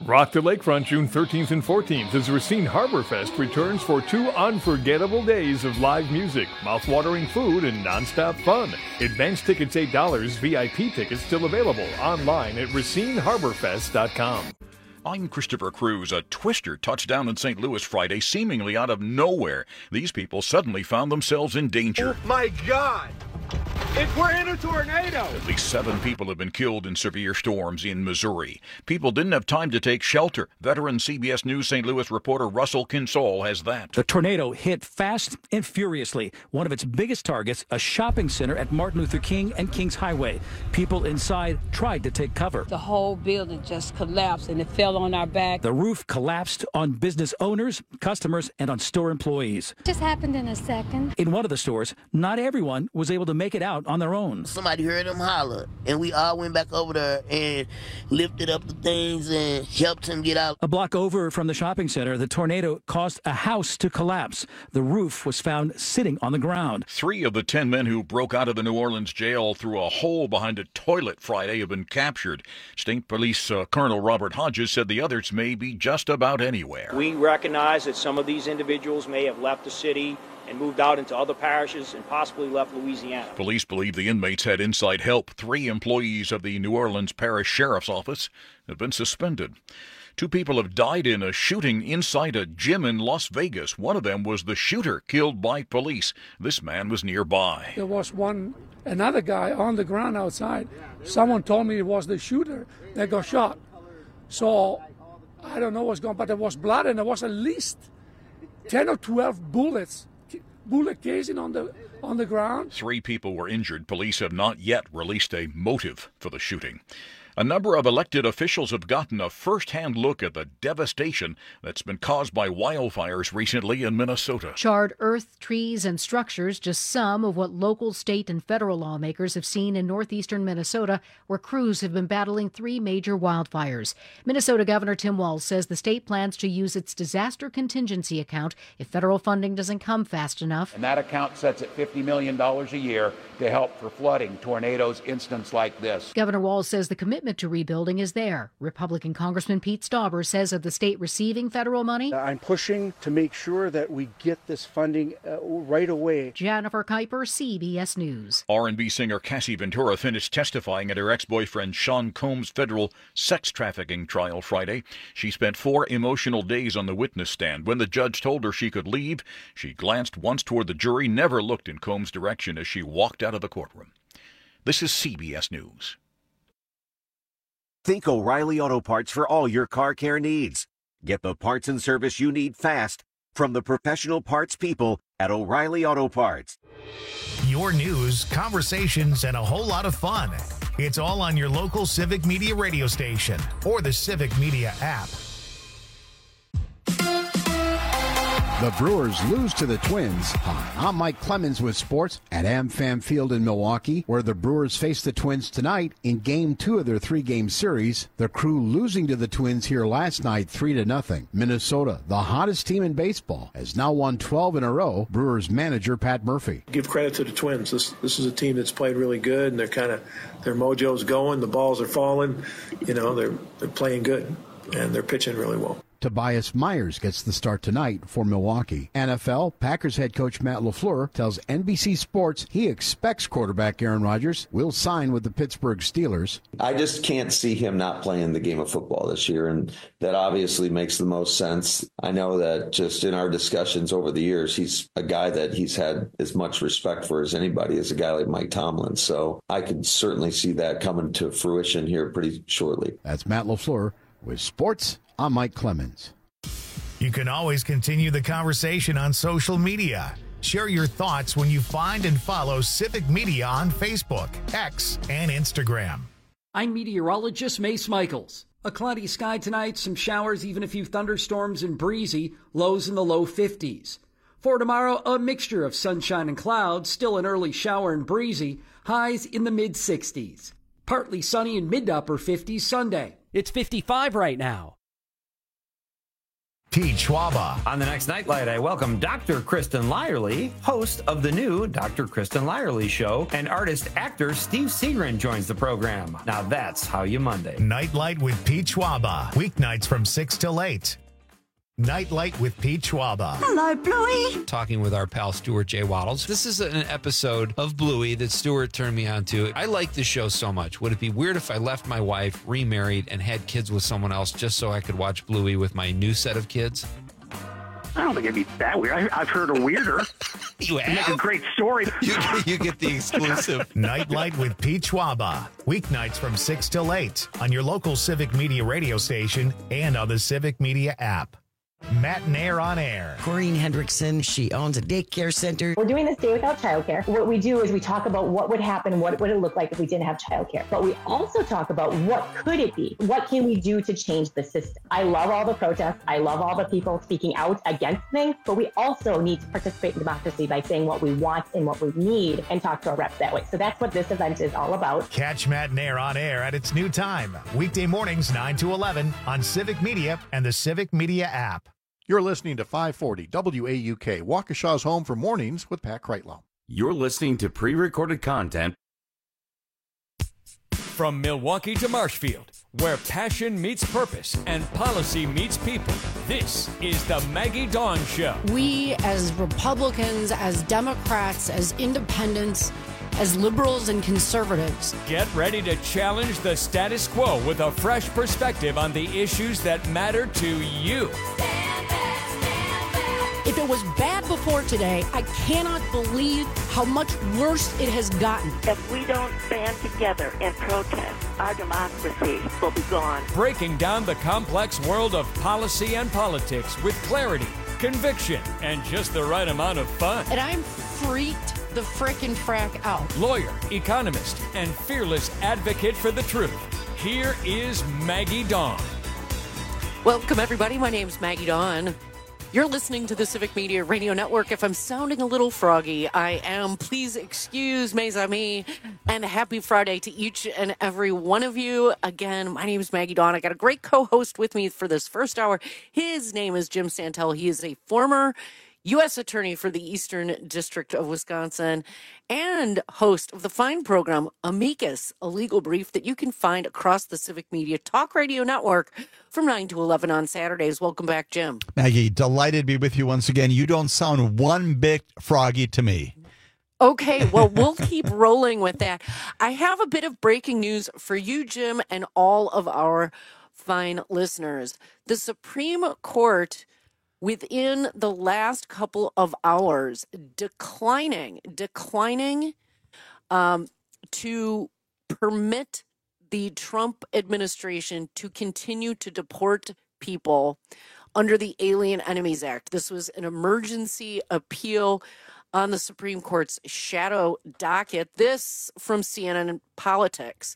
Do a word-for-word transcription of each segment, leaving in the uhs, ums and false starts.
Rock the Lakefront June thirteenth and fourteenth as Racine Harbor Fest returns for two unforgettable days of live music, mouth-watering food, and nonstop fun. Advance tickets eight dollars, V I P tickets still available online at racine harbor fest dot com. I'm Christopher Cruz. A twister touched down in Saint Louis Friday, seemingly out of nowhere. These people suddenly found themselves in danger. Oh, my God! If we're in a tornado! At least seven people have been killed in severe storms in Missouri. People didn't have time to take shelter. Veteran C B S News Saint Louis reporter Russell Kinsall has that. The tornado hit fast and furiously. One of its biggest targets, a shopping center at Martin Luther King and Kings Highway. People inside tried to take cover. The whole building just collapsed and it fell on our back. The roof collapsed on business owners, customers, and on store employees. It just happened in a second. In one of the stores, not everyone was able to make it out on their own. Somebody heard him holler, and we all went back over there and lifted up the things and helped him get out. A block over from the shopping center, the tornado caused a house to collapse. The roof was found sitting on the ground. Three of the ten men who broke out of the New Orleans jail through a hole behind a toilet Friday have been captured. State Police uh, Colonel Robert Hodges said the others may be just about anywhere. We recognize that some of these individuals may have left the city and moved out into other parishes and possibly left Louisiana. Police believe the inmates had inside help. Three employees of the New Orleans Parish Sheriff's Office have been suspended. Two people have died in a shooting inside a gym in Las Vegas. One of them was the shooter killed by police. This man was nearby. There was one, another guy on the ground outside. Someone told me it was the shooter that got shot. So I don't know what's going on, but there was blood and there was at least ten or twelve bullets. Bullet casing on the on the ground. Three people were injured. Police have not yet released a motive for the shooting. A number of elected officials have gotten a first-hand look at the devastation that's been caused by wildfires recently in Minnesota. Charred earth, trees, and structures, just some of what local, state, and federal lawmakers have seen in northeastern Minnesota, where crews have been battling three major wildfires. Minnesota Governor Tim Walz says the state plans to use its disaster contingency account if federal funding doesn't come fast enough. And that account sets at fifty million dollars a year to help for flooding, tornadoes, incidents like this. Governor Walz says the commitment to rebuilding is there. Republican Congressman Pete Stauber says of the state receiving federal money, I'm pushing to make sure that we get this funding uh, right away. Jennifer Kuiper, C B S News. R and B singer Cassie Ventura finished testifying at her ex-boyfriend Sean Combs' federal sex trafficking trial Friday. She spent four emotional days on the witness stand. When the judge told her she could leave, she glanced once toward the jury, never looked in Combs' direction as she walked out of the courtroom. This is C B S News. Think O'Reilly Auto Parts for all your car care needs. Get the parts and service you need fast from the professional parts people at O'Reilly Auto Parts. Your news, conversations, and a whole lot of fun. It's all on your local Civic Media radio station or the Civic Media app. The Brewers lose to the Twins. Hi, I'm Mike Clemens with sports at AmFam Field in Milwaukee, where the Brewers face the Twins tonight in Game Two of their three-game series. The Crew losing to the Twins here last night, three to nothing. Minnesota, the hottest team in baseball, has now won twelve in a row. Brewers manager Pat Murphy. Give credit to the Twins. This this is a team that's played really good, and they're kind of their mojo's going. The balls are falling. You know, they're they're playing good, and they're pitching really well. Tobias Myers gets the start tonight for Milwaukee. N F L, Packers head coach Matt LaFleur tells N B C Sports he expects quarterback Aaron Rodgers will sign with the Pittsburgh Steelers. I just can't see him not playing the game of football this year, and that obviously makes the most sense. I know that just in our discussions over the years, he's a guy that he's had as much respect for as anybody, as a guy like Mike Tomlin. So I could certainly see that coming to fruition here pretty shortly. That's Matt LaFleur with Sports. I'm Mike Clemens. You can always continue the conversation on social media. Share your thoughts when you find and follow Civic Media on Facebook, X, and Instagram. I'm meteorologist Mace Michaels. A cloudy sky tonight, some showers, even a few thunderstorms and breezy, lows in the low fifties. For tomorrow, a mixture of sunshine and clouds, still an early shower and breezy, highs in the mid sixties. Partly sunny and mid to upper fifties Sunday. It's fifty-five right now. Pete Schwaba. On the next Nightlight, I welcome Doctor Kristen Lyerly, host of the new Doctor Kristen Lyerly Show, and artist-actor Steve Seagren joins the program. Now that's how you Monday. Nightlight with Pete Schwaba. Weeknights from six till eight. Nightlight with Pete Schwaba. Hello, Bluey. Talking with our pal Stuart J. Waddles. This is an episode of Bluey that Stuart turned me on to. I like this show so much. Would it be weird if I left my wife, remarried, and had kids with someone else just so I could watch Bluey with my new set of kids? I don't think it'd be that weird. I, I've heard a weirder. You have? Make a great story. You, you get the exclusive. Nightlight with Pete Schwaba. Weeknights from six till eight on your local Civic Media radio station and on the Civic Media app. Matt Nair on air. Corrine Hendrickson, she owns a daycare center. We're doing this day without childcare. What we do is we talk about what would happen, what would it look like if we didn't have childcare. But we also talk about what could it be? What can we do to change the system? I love all the protests. I love all the people speaking out against things, but we also need to participate in democracy by saying what we want and what we need and talk to our reps that way. So that's what this event is all about. Catch Matt Nair on air at its new time. Weekday mornings, nine to eleven on Civic Media and the Civic Media app. You're listening to five forty W A U K, Waukesha's home for mornings with Pat Kreitlow. You're listening to pre-recorded content. From Milwaukee to Marshfield, where passion meets purpose and policy meets people, this is the Maggie Dawn Show. We, as Republicans, as Democrats, as independents, as liberals and conservatives, get ready to challenge the status quo with a fresh perspective on the issues that matter to you. If it was bad before today, I cannot believe how much worse it has gotten. If we don't band together and protest, our democracy will be gone. Breaking down the complex world of policy and politics with clarity, conviction, and just the right amount of fun. And I'm freaked the frickin' frack out. Lawyer, economist, and fearless advocate for the truth. Here is Maggie Dawn. Welcome, everybody. My name's Maggie Dawn. You're listening to the Civic Media Radio Network. If I'm sounding a little froggy, I am. Please excuse mes amis, and happy Friday to each and every one of you. Again, my name is Maggie Dawn. I got a great co-host with me for this first hour. His name is Jim Santel. He is a former U S Attorney for the Eastern District of Wisconsin and host of the fine program Amicus, a legal brief that you can find across the Civic Media Talk Radio Network from nine to eleven on Saturdays. Welcome back, Jim. Maggie, delighted to be with you once again. You don't sound one bit froggy to me. Okay, well, we'll keep rolling with that. I have a bit of breaking news for you, Jim, and all of our fine listeners. The Supreme Court, within the last couple of hours, declining, declining um, to permit the Trump administration to continue to deport people under the Alien Enemies Act. This was an emergency appeal on the Supreme Court's shadow docket. This from C N N Politics.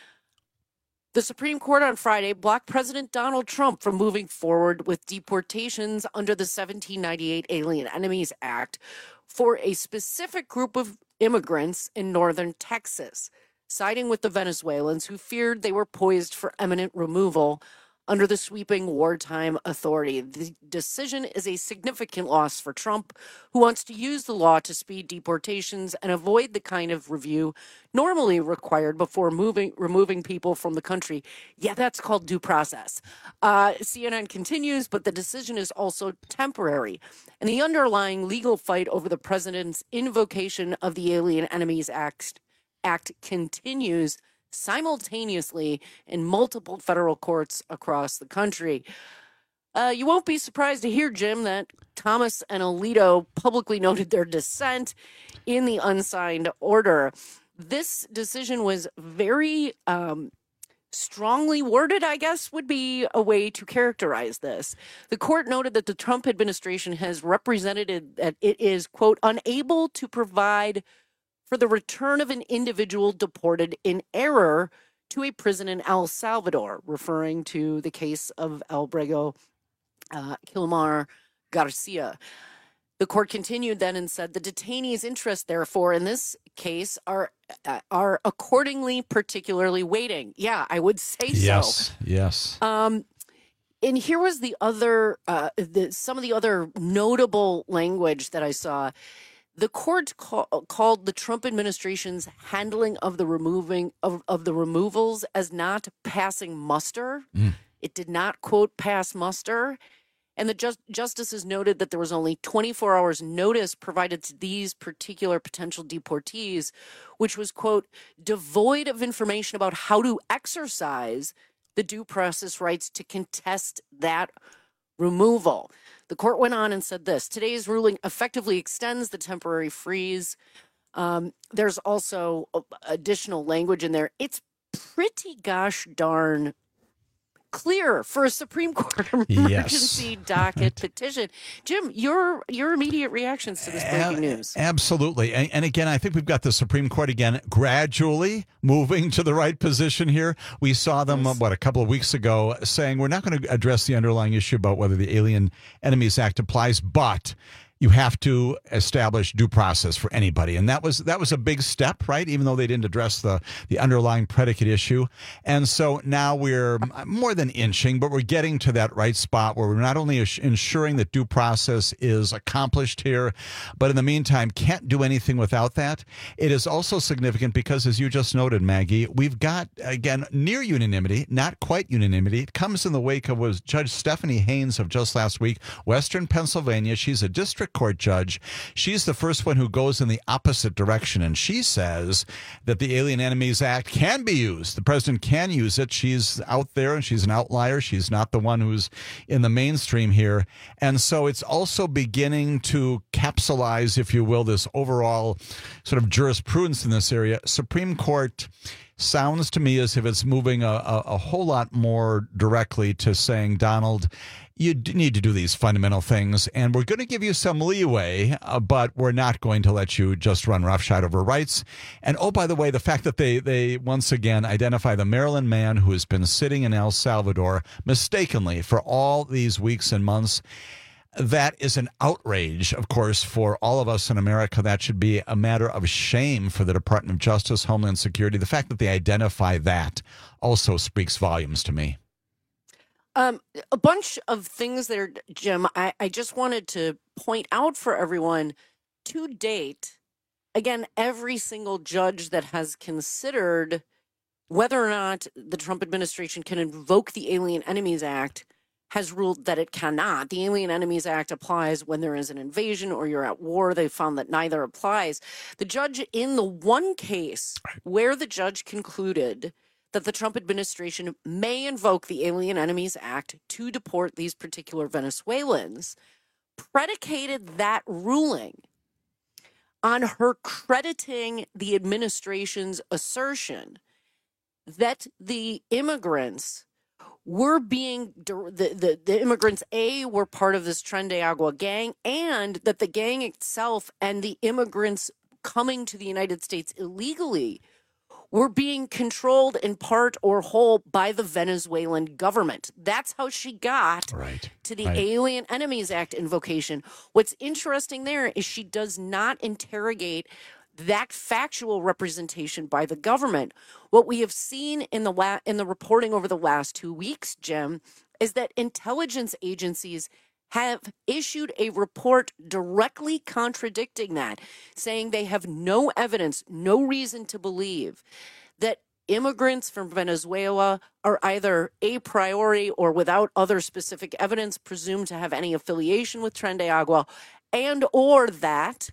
The Supreme Court on Friday blocked President Donald Trump from moving forward with deportations under the seventeen ninety-eight Alien Enemies Act for a specific group of immigrants in northern Texas, siding with the Venezuelans who feared they were poised for imminent removal under the sweeping wartime authority. The decision is a significant loss for Trump, who wants to use the law to speed deportations and avoid the kind of review normally required before moving removing people from the country. Yeah, that's called due process. Uh, C N N continues, but the decision is also temporary. And the underlying legal fight over the president's invocation of the Alien Enemies Act, Act continues simultaneously in multiple federal courts across the country. Uh, you won't be surprised to hear, Jim, that Thomas and Alito publicly noted their dissent in the unsigned order. This decision was very um, strongly worded, I guess, would be a way to characterize this. The court noted that the Trump administration has represented that it is, quote, unable to provide for the return of an individual deported in error to a prison in El Salvador, referring to the case of Albrego uh, Kilmar Garcia. The court continued then and said the detainees' interests, therefore, in this case are uh, are accordingly particularly weighting. Yeah, I would say so. Yes, yes. Um, and here was the other, uh, the, some of the other notable language that I saw. The court call, called the Trump administration's handling of the removing of, of the removals as not passing muster. Mm. It did not, quote, pass muster. And the just, justices noted that there was only twenty-four hours notice provided to these particular potential deportees, which was, quote, devoid of information about how to exercise the due process rights to contest that removal. The court went on and said this: today's ruling effectively extends the temporary freeze. Um, there's also additional language in there. It's pretty gosh darn clear for a Supreme Court emergency yes. docket right. petition. Jim, your your immediate reactions to this breaking news. Absolutely. And, and again, I think we've got the Supreme Court again gradually moving to the right position here. We saw them, yes. what, a couple of weeks ago saying we're not going to address the underlying issue about whether the Alien Enemies Act applies, but you have to establish due process for anybody. And that was that was a big step, right? Even though they didn't address the, the underlying predicate issue. And so now we're more than inching, but we're getting to that right spot where we're not only ensuring that due process is accomplished here, but in the meantime, can't do anything without that. It is also significant because, as you just noted, Maggie, we've got, again, near unanimity, not quite unanimity. It comes in the wake of was Judge Stephanie Haynes of just last week, Western Pennsylvania. She's a district court judge. She's the first one who goes in the opposite direction, and she says that the Alien Enemies Act can be used. The president can use it. She's out there, and she's an outlier. She's not the one who's in the mainstream here. And so it's also beginning to capsulize, if you will, this overall sort of jurisprudence in this area. Supreme Court sounds to me as if it's moving a, a, a whole lot more directly to saying, Donald, you need to do these fundamental things, and we're going to give you some leeway, uh, but we're not going to let you just run roughshod over rights. And, oh, by the way, the fact that they, they once again identify the Maryland man who has been sitting in El Salvador mistakenly for all these weeks and months, that is an outrage, of course, for all of us in America. That should be a matter of shame for the Department of Justice, Homeland Security. The fact that they identify that also speaks volumes to me. Um, a bunch of things there, Jim. I, I just wanted to point out for everyone, to date, again, every single judge that has considered whether or not the Trump administration can invoke the Alien Enemies Act has ruled that it cannot. The Alien Enemies Act applies when there is an invasion or you're at war. They found that neither applies. The judge, in the one case where the judge concluded that the Trump administration may invoke the Alien Enemies Act to deport these particular Venezuelans, predicated that ruling on her crediting the administration's assertion that the immigrants were being, the, the, the immigrants, A, were part of this Tren de Agua gang, and that the gang itself and the immigrants coming to the United States illegally were being controlled in part or whole by the Venezuelan government. That's how she got right. to the right. Alien Enemies Act invocation. What's interesting there is she does not interrogate that factual representation by the government. What we have seen in the la- in the reporting over the last two weeks, Jim, is that intelligence agencies have issued a report directly contradicting that, saying they have no evidence, no reason to believe that immigrants from Venezuela are either a priori or without other specific evidence presumed to have any affiliation with Tren de Agua, and or that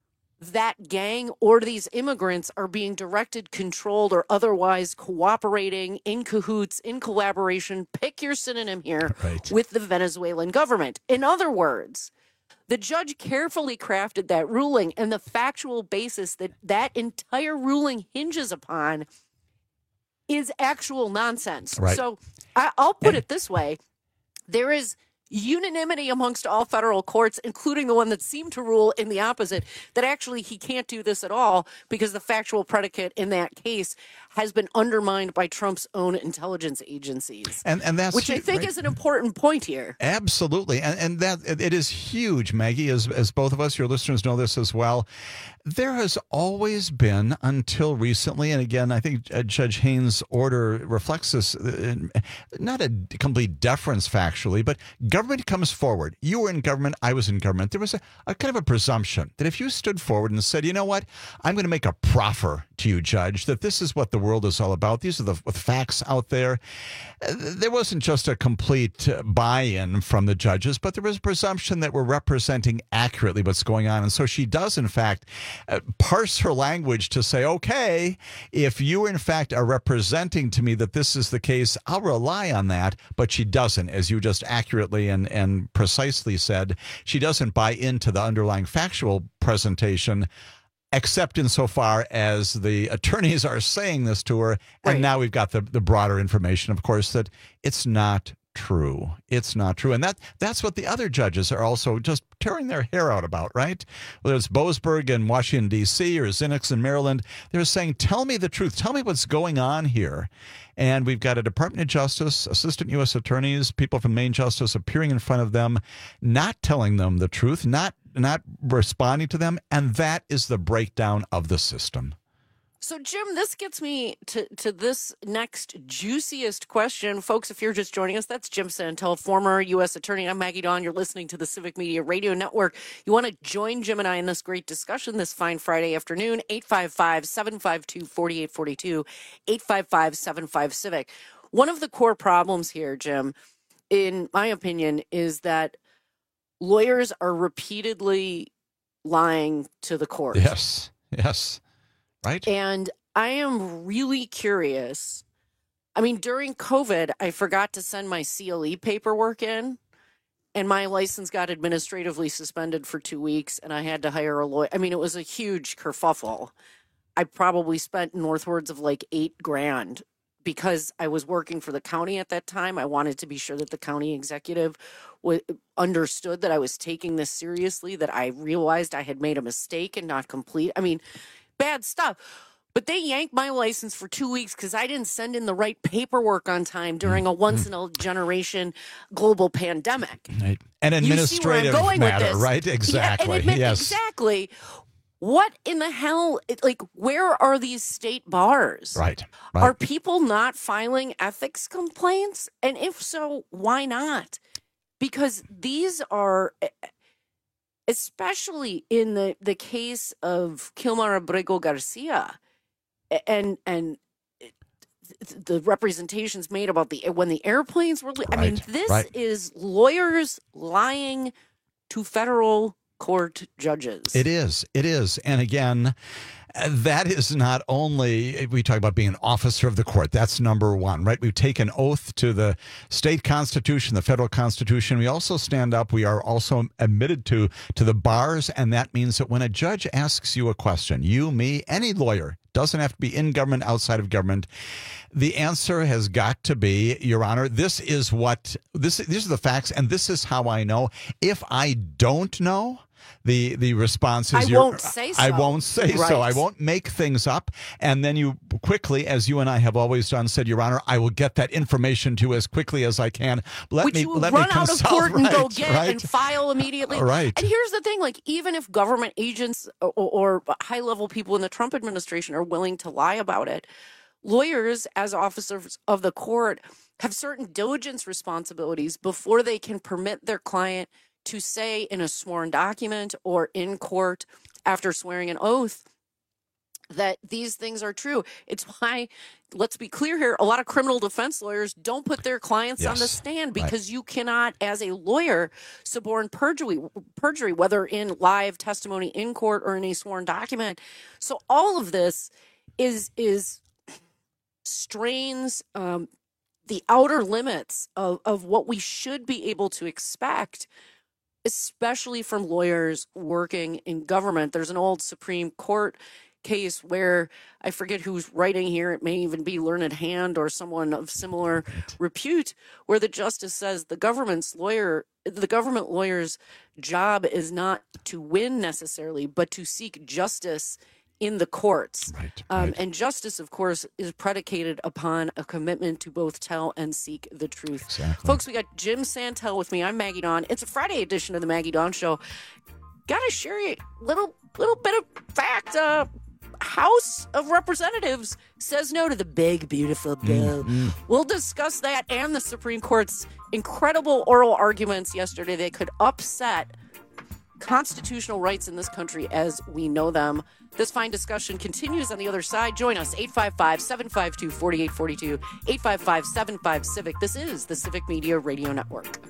that gang or these immigrants are being directed, controlled, or otherwise cooperating in cahoots, in collaboration, pick your synonym here, right. with the Venezuelan government. In other words, the judge carefully crafted that ruling, and the factual basis that that entire ruling hinges upon is actual nonsense. Right. So I, I'll put and- it this way. There is unanimity amongst all federal courts, including the one that seemed to rule in the opposite, that actually he can't do this at all because the factual predicate in that case has been undermined by Trump's own intelligence agencies. And and that's which I think right? is an important point here. Absolutely. And and that it is huge, Maggie, as as both of us, your listeners know this as well. There has always been, until recently, and again, I think Judge Haynes' order reflects this, not a complete deference factually, but government comes forward. You were in government, I was in government. There was a, a kind of a presumption that if you stood forward and said, you know what, I'm going to make a proffer to you, Judge, that this is what the world is all about. These are the facts out there. There wasn't just a complete buy-in from the judges, but there was a presumption that we're representing accurately what's going on. And so she does, in fact, Uh, parse her language to say, okay, if you in fact are representing to me that this is the case, I'll rely on that. But she doesn't, as you just accurately and, and precisely said, she doesn't buy into the underlying factual presentation, except insofar as the attorneys are saying this to her. And Right. now we've got the, the broader information, of course, that it's not true. It's not true. And that that's what the other judges are also just tearing their hair out about, right? Whether it's Boasberg in Washington, D C or Zinnick's in Maryland, they're saying, tell me the truth. Tell me what's going on here. And we've got a Department of Justice, assistant U S attorneys, people from Maine Justice appearing in front of them, not telling them the truth, not not responding to them. And that is the breakdown of the system. So, Jim, this gets me to, to this next juiciest question. Folks, if you're just joining us, that's Jim Santel, former U S attorney. I'm Maggie Dawn. You're listening to the Civic Media Radio Network. You want to join Jim and I in this great discussion this fine Friday afternoon, eight five five, seven five two, four eight four two, eight five five, seven five, CIVIC. One of the core problems here, Jim, in my opinion, is that lawyers are repeatedly lying to the court. Yes, yes. Right. And I am really curious. I mean, during COVID, I forgot to send my C L E paperwork in, and my license got administratively suspended for two weeks, and I had to hire a lawyer. I mean, it was a huge kerfuffle. I probably spent northwards of like eight grand because I was working for the county at that time. I wanted to be sure that the county executive w- understood that I was taking this seriously, that I realized I had made a mistake and not complete. I mean, bad stuff. But they yanked my license for two weeks because I didn't send in the right paperwork on time during a once-in-a-generation global pandemic. Right. An administrative matter, right? Exactly. Yeah, admi- yes. Exactly. What in the hell, it- like, where are these state bars? Right. right. Are people not filing ethics complaints? And if so, why not? Because these are... especially in the, the case of Kilmar Abrego Garcia and and the representations made about the when the airplanes were. I mean, this right. is lawyers lying to federal court judges. It is. It is. And again, that is not only, we talk about being an officer of the court. That's number one, right? We take an oath to the state constitution, the federal constitution. We also stand up. We are also admitted to, to the bars. And that means that when a judge asks you a question, you, me, any lawyer, doesn't have to be in government, outside of government, the answer has got to be, Your Honor, this is what, this, these are the facts, and this is how I know. If I don't know, The the response is, I won't say so. I won't say right. so. I won't make things up. And then you quickly, as you and I have always done, said, Your Honor, I will get that information to you as quickly as I can. Let Which me you let run me out of consult. court and right, go get right. and file immediately. Right. And here's the thing: like, even if government agents or, or high level people in the Trump administration are willing to lie about it, lawyers, as officers of the court, have certain diligence responsibilities before they can permit their client to say in a sworn document or in court after swearing an oath that these things are true. It's why, let's be clear here, a lot of criminal defense lawyers don't put their clients yes. on the stand because right. you cannot, as a lawyer, suborn perjury, perjury, whether in live testimony in court or in a sworn document. So all of this is is strains um, the outer limits of, of what we should be able to expect, especially from lawyers working in government. There's an old Supreme Court case where I forget who's writing here. It may even be Learned Hand or someone of similar repute, where the justice says the government's lawyer, the government lawyer's job is not to win necessarily, but to seek justice in the courts. Right, um, right. And justice, of course, is predicated upon a commitment to both tell and seek the truth. Exactly. Folks, we got Jim Santel with me. I'm Maggie Dawn. It's a Friday edition of the Maggie Dawn Show. Got to share you a little, little bit of fact. Uh, House of Representatives says no to the big, beautiful bill. Mm-hmm. We'll discuss that and the Supreme Court's incredible oral arguments yesterday that could upset constitutional rights in this country as we know them. This fine discussion continues on the other side. Join us, eight five five, seven five two, four eight four two, eight five five, seven five, Civic. This is the Civic Media Radio Network.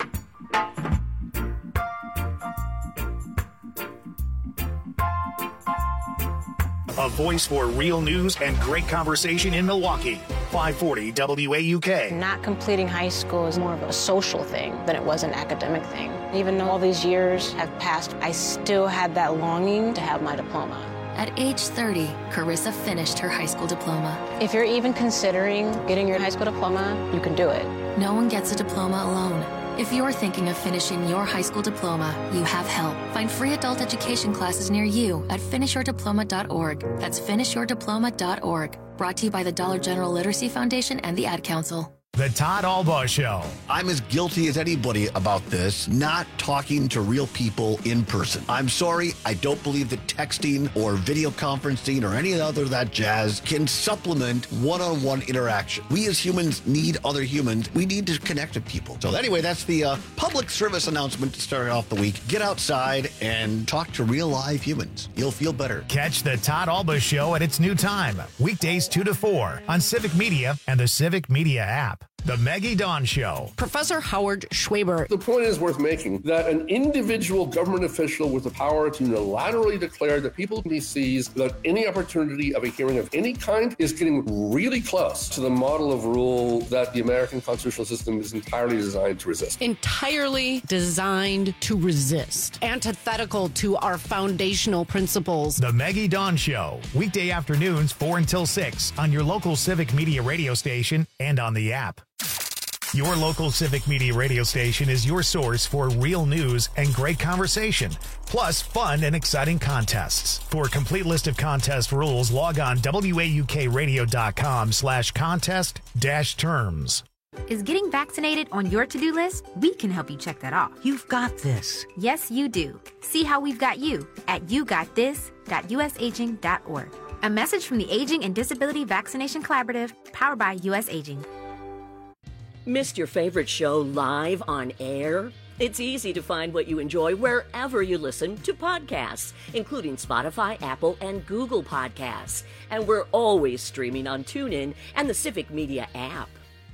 A voice for real news and great conversation in Milwaukee. five forty W A U K. Not completing high school is more of a social thing than it was an academic thing. Even though all these years have passed, I still had that longing to have my diploma. At age thirty, Carissa finished her high school diploma. If you're even considering getting your high school diploma, you can do it. No one gets a diploma alone. If you're thinking of finishing your high school diploma, you have help. Find free adult education classes near you at finish your diploma dot org. That's finish your diploma dot org. Brought to you by the Dollar General Literacy Foundation and the Ad Council. The Todd Albaugh Show. I'm as guilty as anybody about this, not talking to real people in person. I'm sorry, I don't believe that texting or video conferencing or any other of that jazz can supplement one-on-one interaction. We as humans need other humans. We need to connect with people. So anyway, that's the uh, public service announcement to start off the week. Get outside and talk to real live humans. You'll feel better. Catch the Todd Albaugh Show at its new time, weekdays two to four on Civic Media and the Civic Media app. The Maggie Dawn Show. Professor Howard Schwaber. The point is worth making that an individual government official with the power to unilaterally declare that people he sees without any opportunity of a hearing of any kind is getting really close to the model of rule that the American constitutional system is entirely designed to resist. Entirely designed to resist. Antithetical to our foundational principles. The Maggie Dawn Show. Weekday afternoons four until six on your local Civic Media radio station and on the app. Your local Civic Media radio station is your source for real news and great conversation, plus fun and exciting contests. For a complete list of contest rules, log on W A U K radio dot com slash contest dash terms. Is getting vaccinated on your to-do list? We can help you check that off. You've got this. Yes, you do. See how we've got you at you got this dot u s aging dot org. A message from the Aging and Disability Vaccination Collaborative, powered by U S Aging. Missed your favorite show live on air? It's easy to find what you enjoy wherever you listen to podcasts, including Spotify, Apple, and Google Podcasts. And we're always streaming on TuneIn and the Civic Media app.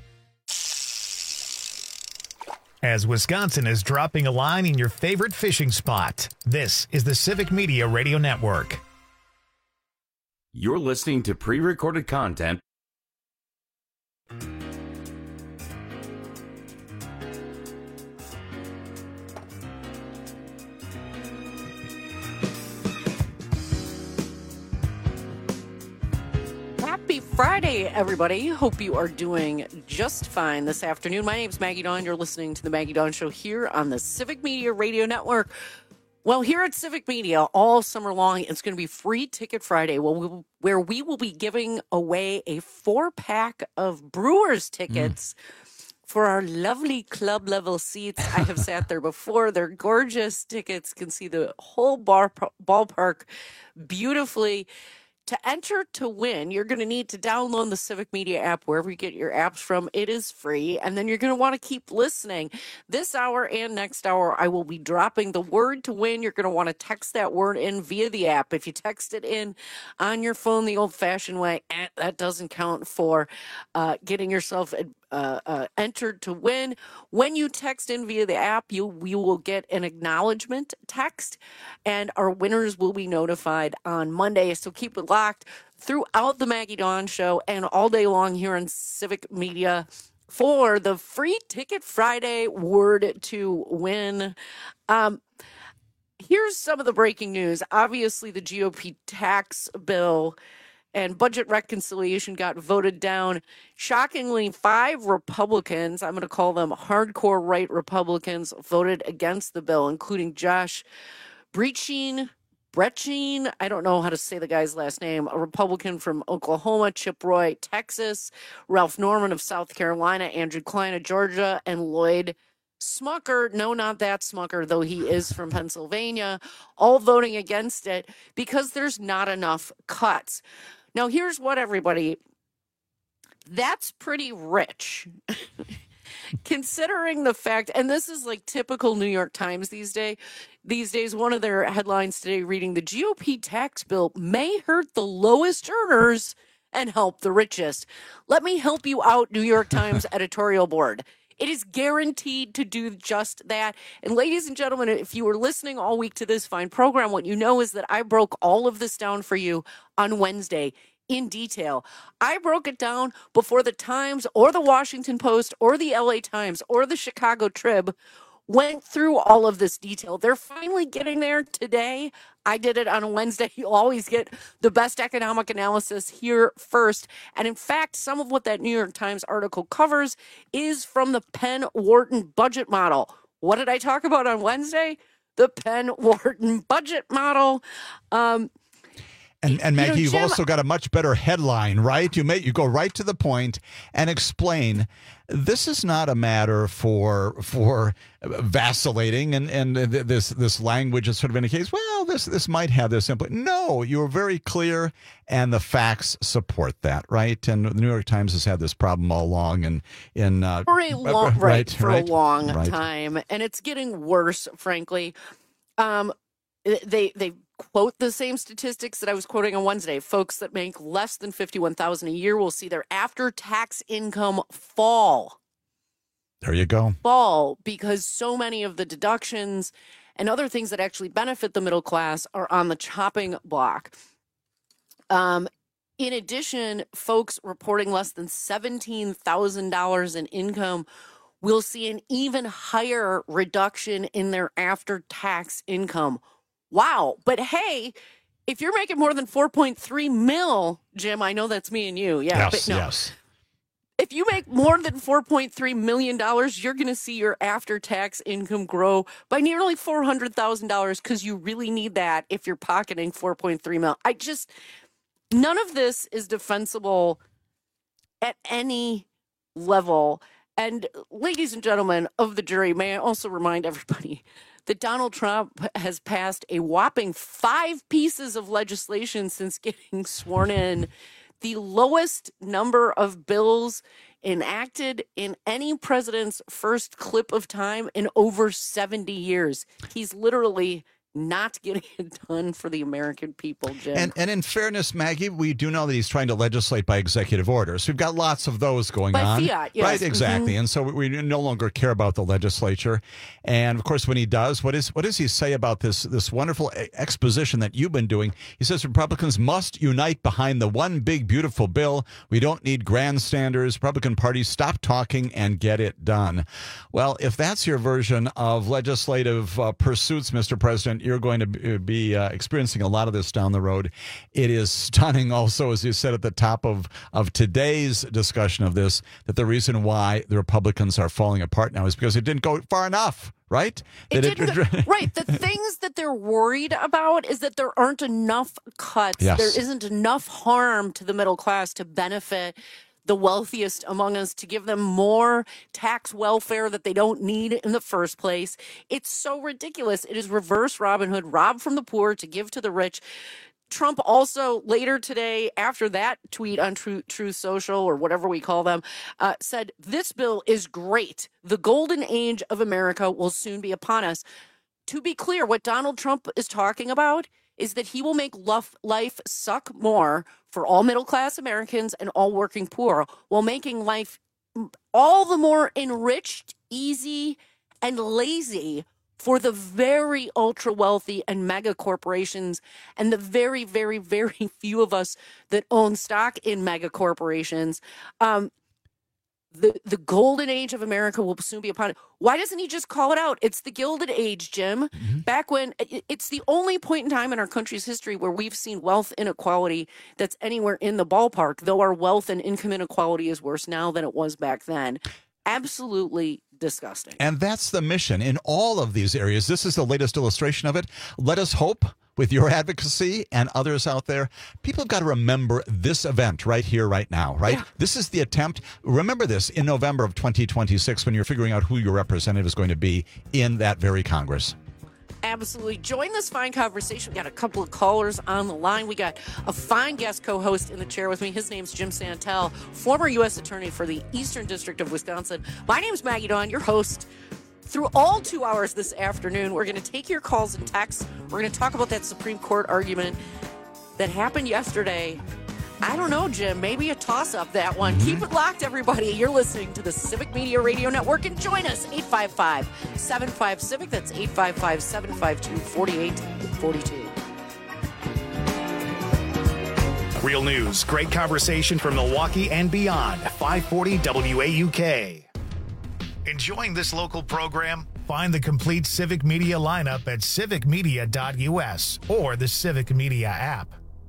As Wisconsin is dropping a line in your favorite fishing spot, this is the Civic Media Radio Network. You're listening to pre-recorded content. Happy Friday, everybody. Hope you are doing just fine this afternoon. My name's Maggie Dawn. You're listening to the Maggie Dawn Show here on the Civic Media Radio Network. Well, here at Civic Media, all summer long, it's going to be Free Ticket Friday, where we will, where we will be giving away a four-pack of Brewers tickets mm. for our lovely club-level seats. I have sat there before. They're gorgeous tickets. Can see the whole bar ballpark beautifully. To enter to win, you're going to need to download the Civic Media app wherever you get your apps from. It is free, and then you're going to want to keep listening. This hour and next hour, I will be dropping the word to win. You're going to want to text that word in via the app. If you text it in on your phone the old-fashioned way, eh, that doesn't count for uh, getting yourself Uh, uh, entered to win. When you text in via the app, you you will get an acknowledgement text, and our winners will be notified on Monday. So keep it locked throughout the Maggie Dawn Show and all day long here on Civic Media for the Free Ticket Friday word to win. Um, here's some of the breaking news. Obviously, the G O P tax bill and budget reconciliation got voted down. Shockingly, five Republicans, I'm going to call them hardcore right Republicans, voted against the bill, including Josh Breaching, Bretching, I don't know how to say the guy's last name, a Republican from Oklahoma, Chip Roy, Texas, Ralph Norman of South Carolina, Andrew Klein of Georgia, and Lloyd Smucker, no, not that Smucker, though he is from Pennsylvania, all voting against it because there's not enough cuts. Now, here's what, everybody, that's pretty rich. Considering the fact, and this is like typical New York Times these days, these days, one of their headlines today reading, the G O P tax bill may hurt the lowest earners and help the richest. Let me help you out, New York Times editorial board. It is guaranteed to do just that. And ladies and gentlemen, if you were listening all week to this fine program, what you know is that I broke all of this down for you on Wednesday in detail. I broke it down before the Times or the Washington Post or the L A Times or the Chicago Trib went through all of this detail. They're finally getting there today. I did it on Wednesday. You always get the best economic analysis here first. And in fact, some of what that New York Times article covers is from the Penn-Wharton budget model. What did I talk about on Wednesday? The Penn-Wharton budget model. Um, And, and Maggie, you know, you've Jim, also got a much better headline, right? You may, you go right to the point and explain this is not a matter for for vacillating and, and this this language is sort of indicates, well, this this might have this input. No, you were very clear, and the facts support that, right? And the New York Times has had this problem all along, and in uh, for a long, right, right for right, a long right. time, and it's getting worse, frankly. Um, they they. quote the same statistics that I was quoting on Wednesday. Folks that make less than fifty-one thousand dollars a year will see their after-tax income fall. There you go. Fall because so many of the deductions and other things that actually benefit the middle class are on the chopping block. Um, in addition, folks reporting less than seventeen thousand dollars in income will see an even higher reduction in their after-tax income. Wow. But hey, if you're making more than four point three mil, Jim, I know that's me and you. Yeah. Yes, but no. yes. If you make more than four point three million dollars, you're going to see your after-tax income grow by nearly four hundred thousand dollars because you really need that if you're pocketing four point three mil. I just, none of this is defensible at any level. And ladies and gentlemen of the jury, may I also remind everybody that Donald Trump has passed a whopping five pieces of legislation since getting sworn in, the lowest number of bills enacted in any president's first clip of time in over seventy years. He's literally not getting it done for the American people, Jim. And, and in fairness, Maggie, we do know that he's trying to legislate by executive order. So we've got lots of those going by on. Fiat, yes. Right, exactly. Mm-hmm. And so we no longer care about the legislature. And of course, when he does, what is what does he say about this this wonderful exposition that you've been doing? He says Republicans must unite behind the one big, beautiful bill. We don't need grandstanders. Republican Party, stop talking and get it done. Well, if that's your version of legislative uh, pursuits, Mister President, you're going to be uh, experiencing a lot of this down the road. It is stunning also, as you said at the top of, of today's discussion of this, that the reason why the Republicans are falling apart now is because it didn't go far enough, right? It That didn't go, right. The things that they're worried about is that there aren't enough cuts. Yes. There isn't enough harm to the middle class to benefit the wealthiest among us, to give them more tax welfare that they don't need in the first place. It's so ridiculous. It is reverse Robin Hood, rob from the poor to give to the rich. Trump also later today, after that tweet on Truth, Truth Social or whatever we call them, uh, said, this bill is great. The golden age of America will soon be upon us. To be clear, what Donald Trump is talking about is that he will make life suck more for all middle-class Americans and all working poor, while making life all the more enriched, easy, and lazy for the very ultra-wealthy and mega corporations and the very, very, very few of us that own stock in mega corporations. Um, the, the golden age of America will soon be upon it. Why doesn't he just call it out? It's the Gilded Age, Jim. Mm-hmm. Back when it's the only point in time in our country's history where we've seen wealth inequality that's anywhere in the ballpark, though our wealth and income inequality is worse now than it was back then. Absolutely disgusting. And that's the mission in all of these areas. This is the latest illustration of it. Let us hope with your advocacy and others out there, people have got to remember this event right here, right now, right? Yeah. This is the attempt. Remember this in November of twenty twenty-six when you're figuring out who your representative is going to be in that very Congress. Absolutely. Join this fine conversation. We got a couple of callers on the line. We got a fine guest co-host in the chair with me. His name's Jim Santel, former U S attorney for the Eastern District of Wisconsin. My name's Maggie Dawn, your host. Through all two hours this afternoon, we're going to take your calls and texts. We're going to talk about that Supreme Court argument that happened yesterday. I don't know, Jim. Maybe a toss-up, that one. Mm-hmm. Keep it locked, everybody. You're listening to the Civic Media Radio Network, and join us, eight five five, seven five, CIVIC. That's eight five five, seven five two, four eight four two. Real news, great conversation from Milwaukee and beyond. five forty W A U K. Enjoying this local program? Find the complete Civic Media lineup at civic media dot U S or the Civic Media app.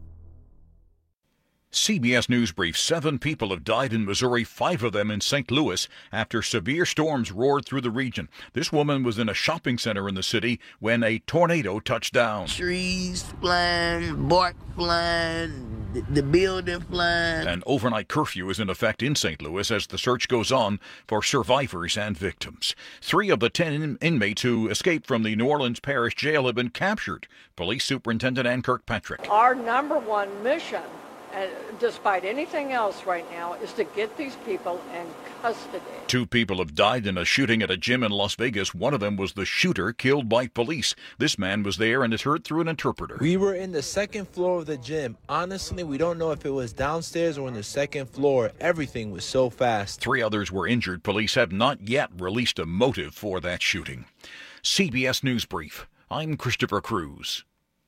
C B S News Brief. Seven people have died in Missouri, five of them in Saint Louis, after severe storms roared through the region. This woman was in a shopping center in the city when a tornado touched down. Trees flying, bark flying, the building flying. An overnight curfew is in effect in Saint Louis as the search goes on for survivors and victims. Three of the ten in- inmates who escaped from the New Orleans Parish Jail have been captured. Police Superintendent Ann Kirkpatrick. Our number one mission, and despite anything else right now, is to get these people in custody. Two people have died in a shooting at a gym in Las Vegas. One of them was the shooter killed by police. This man was there and is heard through an interpreter. We were in the second floor of the gym. Honestly, we don't know if it was downstairs or on the second floor. Everything was so fast. Three others were injured. Police have not yet released a motive for that shooting. C B S News Brief. I'm Christopher Cruz.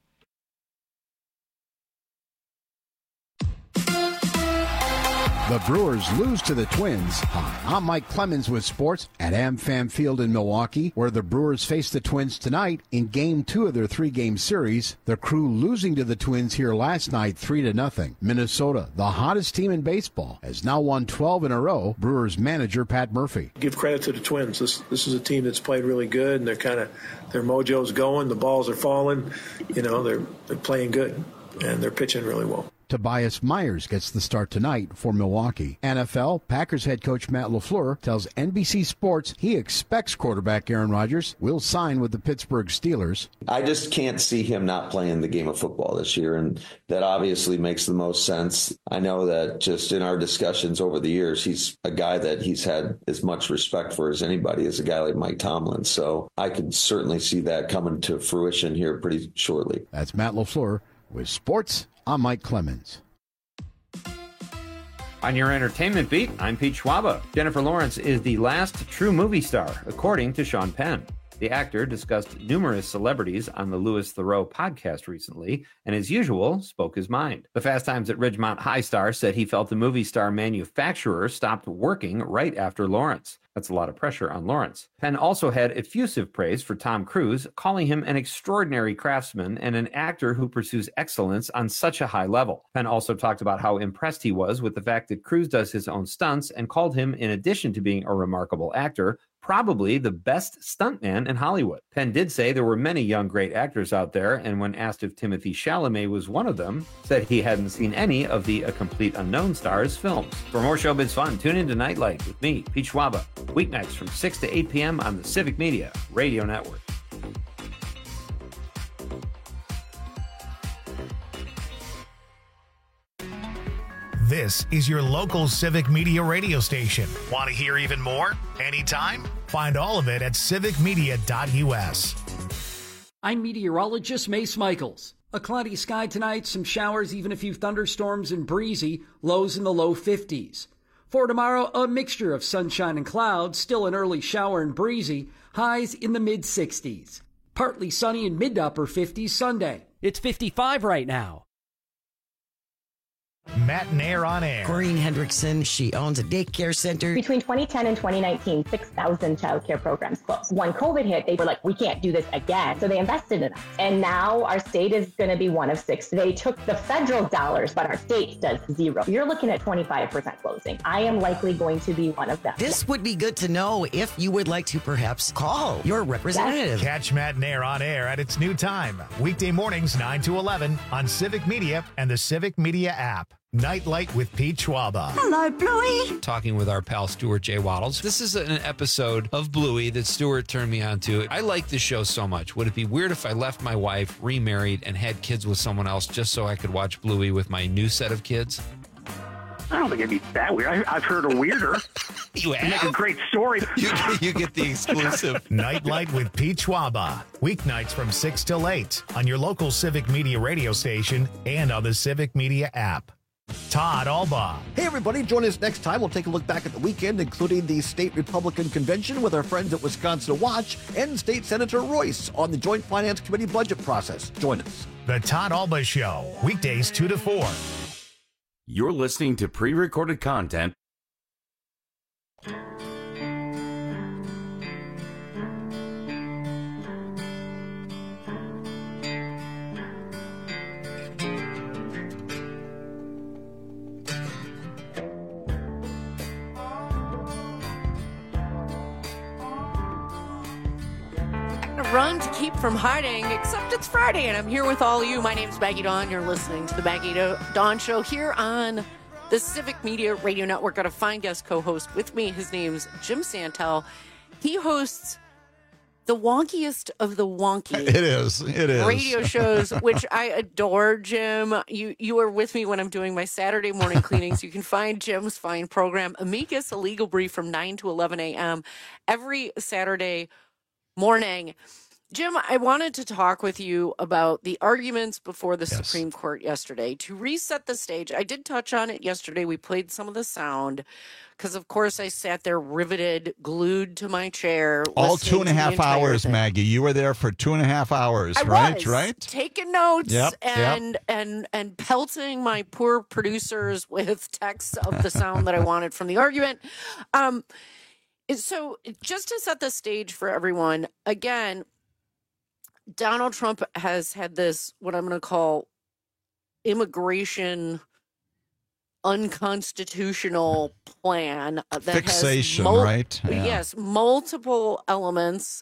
The Brewers lose to the Twins. Hi, I'm Mike Clemens with sports at AmFam Field in Milwaukee, where the Brewers face the Twins tonight in Game Two of their three-game series. The Crew losing to the Twins here last night, three to nothing. Minnesota, the hottest team in baseball, has now won twelve in a row. Brewers manager Pat Murphy. Give credit to the Twins. This this is a team that's played really good, and they're kind of their mojo's going. The balls are falling. You know, they're they're playing good, and they're pitching really well. Tobias Myers gets the start tonight for Milwaukee. N F L, Packers head coach Matt LaFleur tells N B C Sports he expects quarterback Aaron Rodgers will sign with the Pittsburgh Steelers. I just can't see him not playing the game of football this year, and that obviously makes the most sense. I know that just in our discussions over the years, he's a guy that he's had as much respect for as anybody, as a guy like Mike Tomlin. So I could certainly see that coming to fruition here pretty shortly. That's Matt LaFleur with Sports. I'm Mike Clemens. On your entertainment beat, I'm Pete Schwaba. Jennifer Lawrence is the last true movie star, according to Sean Penn. The actor discussed numerous celebrities on the Louis Theroux podcast recently, and as usual, spoke his mind. The Fast Times at Ridgemont High star said he felt the movie star manufacturer stopped working right after Lawrence. That's a lot of pressure on Lawrence. Penn also had effusive praise for Tom Cruise, calling him an extraordinary craftsman and an actor who pursues excellence on such a high level. Penn also talked about how impressed he was with the fact that Cruise does his own stunts and called him, in addition to being a remarkable actor, probably the best stuntman in Hollywood. Penn did say there were many young great actors out there, and when asked if Timothée Chalamet was one of them, said he hadn't seen any of the A Complete Unknown stars films. For more showbiz fun, tune in to Nightlight with me, Pete Schwaba, weeknights from six to eight p.m. on the Civic Media Radio Network. This is your local Civic Media radio station. Want to hear even more? Anytime? Find all of it at civic media dot U S. I'm meteorologist Mace Michaels. A cloudy sky tonight, some showers, even a few thunderstorms and breezy, lows in the low fifties. For tomorrow, a mixture of sunshine and clouds, still an early shower and breezy, highs in the mid sixties. Partly sunny and mid to upper fifties Sunday. It's fifty-five right now. Matt and Air on Air. Corrine Hendrickson, she owns a daycare center. Between twenty ten and twenty nineteen, six thousand childcare programs closed. When COVID hit, they were like, we can't do this again. So they invested in us. And now our state is going to be one of six. They took the federal dollars, but our state does zero. You're looking at twenty-five percent closing. I am likely going to be one of them. This would be good to know if you would like to perhaps call your representative. Catch Matt and Air on Air at its new time. Weekday mornings, nine to eleven on Civic Media and the Civic Media app. Nightlight with Pete Schwaba. Hello, Bluey. Talking with our pal Stuart J. Waddles. This is an episode of Bluey that Stuart turned me on to. I like this show so much. Would it be weird if I left my wife, remarried, and had kids with someone else just so I could watch Bluey with my new set of kids? I don't think it'd be that weird. I, I've heard a weirder. You have? Make a great story. You, you get the exclusive. Nightlight with Pete Schwaba. Weeknights from six till eight on your local Civic Media radio station and on the Civic Media app. Todd Albaugh. Hey, everybody. Join us next time. We'll take a look back at the weekend, including the state Republican convention with our friends at Wisconsin Watch and State Senator Royce on the Joint Finance Committee budget process. Join us. The Todd Albaugh Show. Weekdays two to four. You're listening to pre-recorded content. Run to keep from hiding, except it's Friday and I'm here with all you. My name's Maggie Dawn. You're listening to the Maggie Dawn Show here on the Civic Media Radio Network. Got a fine guest co-host with me. His name's Jim Santel. He hosts the wonkiest of the wonky. It is. It is. Radio shows, which I adore, Jim. You you are with me when I'm doing my Saturday morning cleanings. You can find Jim's fine program, Amicus, a legal brief, from nine to eleven a.m. every Saturday morning. Jim, I wanted to talk with you about the arguments before the yes. Supreme Court yesterday. To reset the stage, I did touch on it yesterday. We played some of the sound because, of course, I sat there riveted, glued to my chair. All two and a half hours, thing. Maggie. You were there for two and a half hours, I right? Was, right? Taking notes yep, and, yep. and, and pelting my poor producers with texts of the sound that I wanted from the argument. Um, so just to set the stage for everyone, again, Donald Trump has had this, what I'm going to call immigration unconstitutional plan that fixation, has mul- right? Yeah. Yes, multiple elements.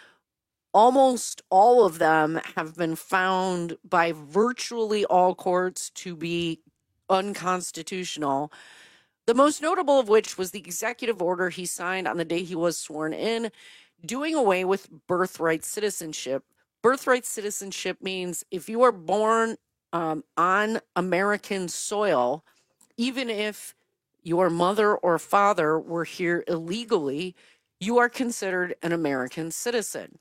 Almost all of them have been found by virtually all courts to be unconstitutional. The most notable of which was the executive order he signed on the day he was sworn in, doing away with birthright citizenship. Birthright citizenship means if you are born um, on American soil, even if your mother or father were here illegally, you are considered an American citizen.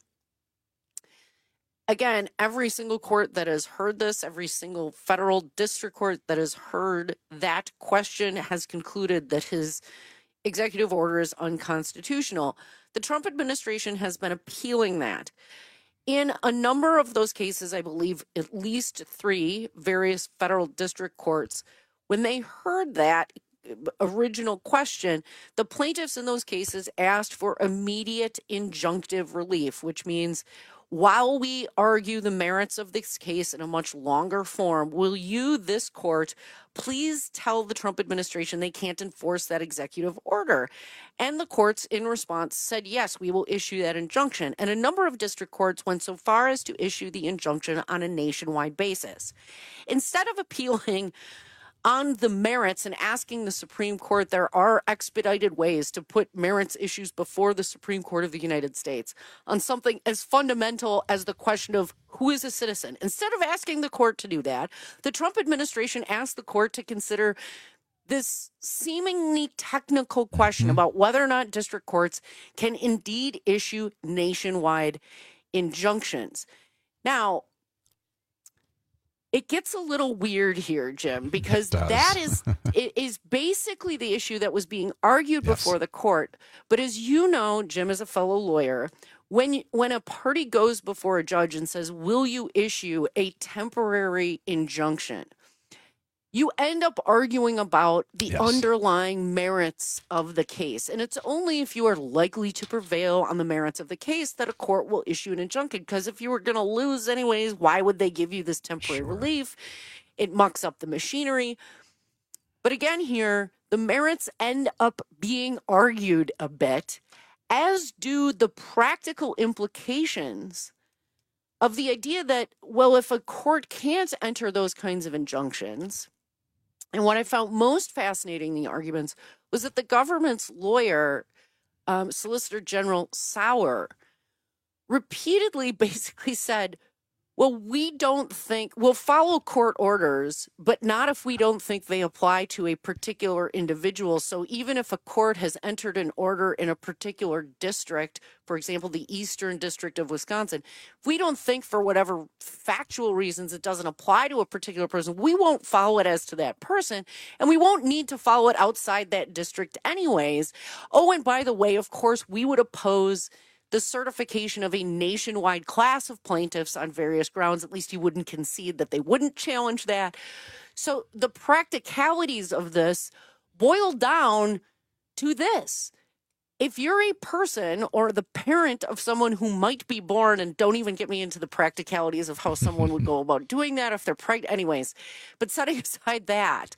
Again, every single court that has heard this, every single federal district court that has heard that question has concluded that his executive order is unconstitutional. The Trump administration has been appealing that. In a number of those cases, I believe at least three various federal district courts, when they heard that original question, the plaintiffs in those cases asked for immediate injunctive relief, which means while we argue the merits of this case in a much longer form, will you, this court, please tell the Trump administration they can't enforce that executive order? And the courts, in response, said, yes, we will issue that injunction. And a number of district courts went so far as to issue the injunction on a nationwide basis. Instead of appealing on the merits and asking the Supreme Court, there are expedited ways to put merits issues before the Supreme Court of the United States on something as fundamental as the question of who is a citizen. Instead of asking the court to do that, the Trump administration asked the court to consider this seemingly technical question mm-hmm. about whether or not district courts can indeed issue nationwide injunctions. Now, it gets a little weird here, Jim, because that is it is basically the issue that was being argued yes. before the court. But as you know, Jim, as a fellow lawyer, when when a party goes before a judge and says, will you issue a temporary injunction? you end up arguing about the Yes. underlying merits of the case. And it's only if you are likely to prevail on the merits of the case that a court will issue an injunction. Because if you were going to lose anyways, why would they give you this temporary Sure. relief? It mucks up the machinery. But again, here, the merits end up being argued a bit, as do the practical implications of the idea that, well, if a court can't enter those kinds of injunctions. And what I found most fascinating in the arguments was that the government's lawyer, um, Solicitor General Sauer, repeatedly basically said, well, we don't think, we'll follow court orders, but not if we don't think they apply to a particular individual. So even if a court has entered an order in a particular district, for example, the Eastern District of Wisconsin, if we don't think for whatever factual reasons it doesn't apply to a particular person, we won't follow it as to that person, and we won't need to follow it outside that district anyways. Oh, and by the way, of course, we would oppose the certification of a nationwide class of plaintiffs on various grounds. At least he wouldn't concede that they wouldn't challenge that. So the practicalities of this boil down to this. If you're a person or the parent of someone who might be born, and don't even get me into the practicalities of how someone would go about doing that if they're pregnant, anyways, but setting aside that,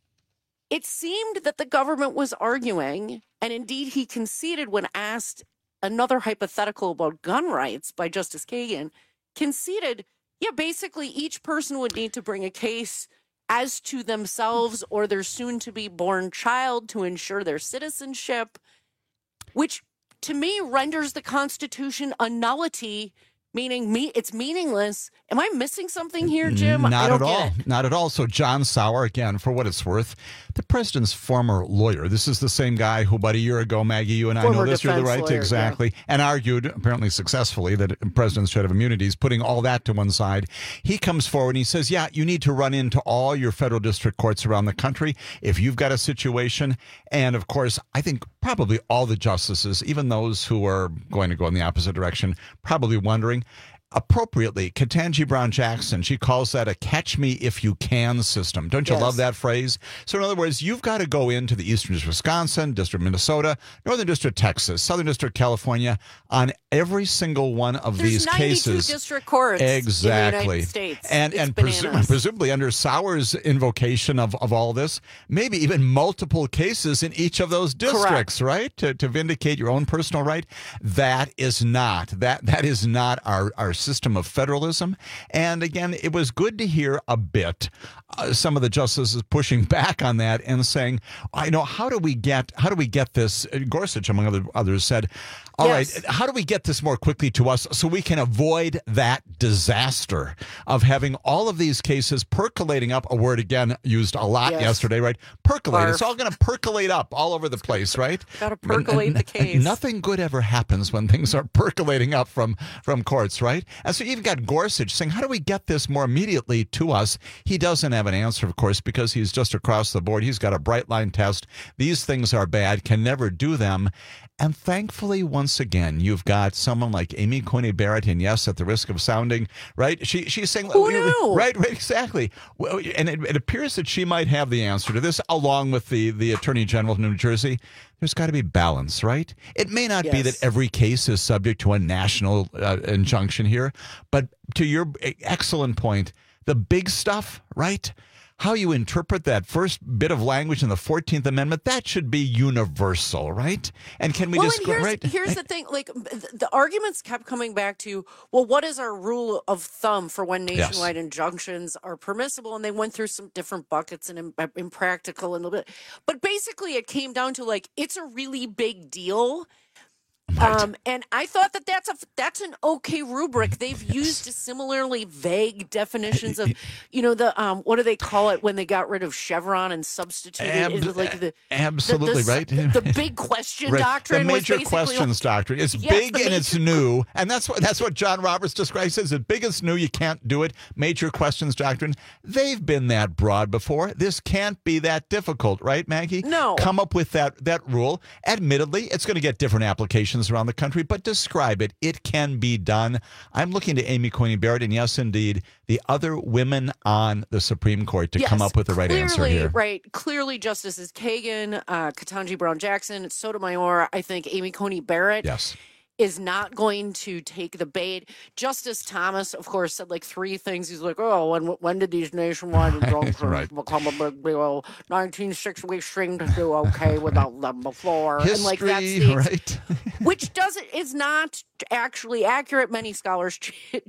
it seemed that the government was arguing, and indeed he conceded when asked another hypothetical about gun rights by Justice Kagan, conceded, yeah, basically each person would need to bring a case as to themselves or their soon-to-be born child to ensure their citizenship, which to me renders the Constitution a nullity, meaning me it's meaningless. Am I missing something here, Jim? Not I don't at all. get it. Not at all. So John Sauer, again, for what it's worth, the president's former lawyer. This is the same guy who about a year ago, Maggie, you and I Former know this, you're the defense right, lawyer, exactly, and argued, apparently successfully, that presidents should have immunities, putting all that to one side. He comes forward and he says, yeah, you need to run into all your federal district courts around the country if you've got a situation. And of course, I think probably all the justices, even those who are going to go in the opposite direction, probably wondering, appropriately, Ketanji Brown Jackson, she calls that a catch me if you can system. Don't you Yes. love that phrase? So in other words, you've got to go into the Eastern District of Wisconsin, District of Minnesota, Northern District of Texas, Southern District of California, on every single one of There's these ninety-two cases. district courts Exactly. in the United States. And It's and presu- bananas. presumably under Sauer's invocation of, of all this, maybe even multiple cases in each of those districts, right? To to vindicate your own personal right. That is not that that is not our, our system of federalism. And again, it was good to hear a bit uh, some of the justices pushing back on that and saying, I know, how do we get how do we get this? Gorsuch, among other others, said, all Yes. right, how do we get this more quickly to us so we can avoid that disaster of having all of these cases percolating up, a word again used a lot Yes. yesterday, right? Percolate. It's Barf. all going to percolate up all over the place, right? Gotta percolate the case. Nothing good ever happens when things are percolating up from, from courts, right? And so you've got Gorsuch saying, how do we get this more immediately to us? He doesn't have an answer, of course, because he's just across the board. He's got a bright line test. These things are bad, can never do them. And thankfully, once again, you've got someone like Amy Coney Barrett, and yes, at the risk of sounding, right? She she's saying, Who knew? right, right, exactly. Well, and it, it appears that she might have the answer to this, along with the, the Attorney General of New Jersey. There's got to be balance, right? It may not be Yes. that every case is subject to a national uh, injunction here, but to your excellent point, the big stuff, right? How you interpret that first bit of language in the fourteenth Amendment, that should be universal, right? And can we well, just and go, here's, right? here's the thing, like th- the arguments kept coming back to, well, what is our rule of thumb for when Yes. nationwide injunctions are permissible? And they went through some different buckets and im- impractical and a little bit, but basically it came down to like, it's a really big deal. Right. Um, and I thought that that's a that's an okay rubric. They've used similarly vague definitions of, you know, the um, what do they call it when they got rid of Chevron and substituted Ab- it with like the Absolutely, the, the, right? The, the big question Right. doctrine. The was major basically questions doctrine. It's Yes, big the and it's major- new, and that's what that's what John Roberts describes. He says it's big, it's new, you can't do it. Major questions doctrine. They've been that broad before. This can't be that difficult, right, Maggie? No. Come up with that that rule. Admittedly, it's going to get different applications organizations around the country, but describe it. It can be done. I'm looking to Amy Coney Barrett, and yes, indeed, the other women on the Supreme Court to yes, come up with the right clearly, answer here. Right. Clearly, Justices Kagan, uh, Ketanji Brown Jackson, Sotomayor, I think Amy Coney Barrett. Yes. Is not going to take the bait. Justice Thomas, of course, said like three things. He's like, oh, when when did these nationwide injunctions right. become a big deal? nineteen sixty, we seem to do okay without them before. History, and like that's the, right? which doesn't is not actually accurate. Many scholars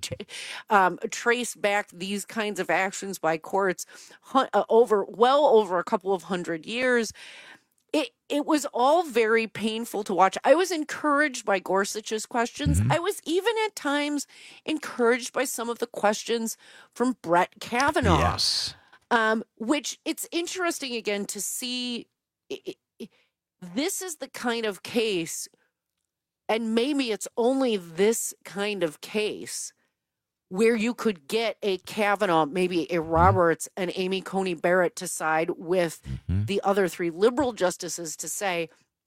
um, trace back these kinds of actions by courts uh, over well over a couple of hundred years. It it was all very painful to watch. I was encouraged by Gorsuch's questions. Mm-hmm. I was even at times encouraged by some of the questions from Brett Kavanaugh. Yes. Um, which it's interesting again to see. It, it, this is the kind of case, and maybe it's only this kind of case where you could get a Kavanaugh, maybe a Roberts, and Amy Coney Barrett to side with mm-hmm. the other three liberal justices to say,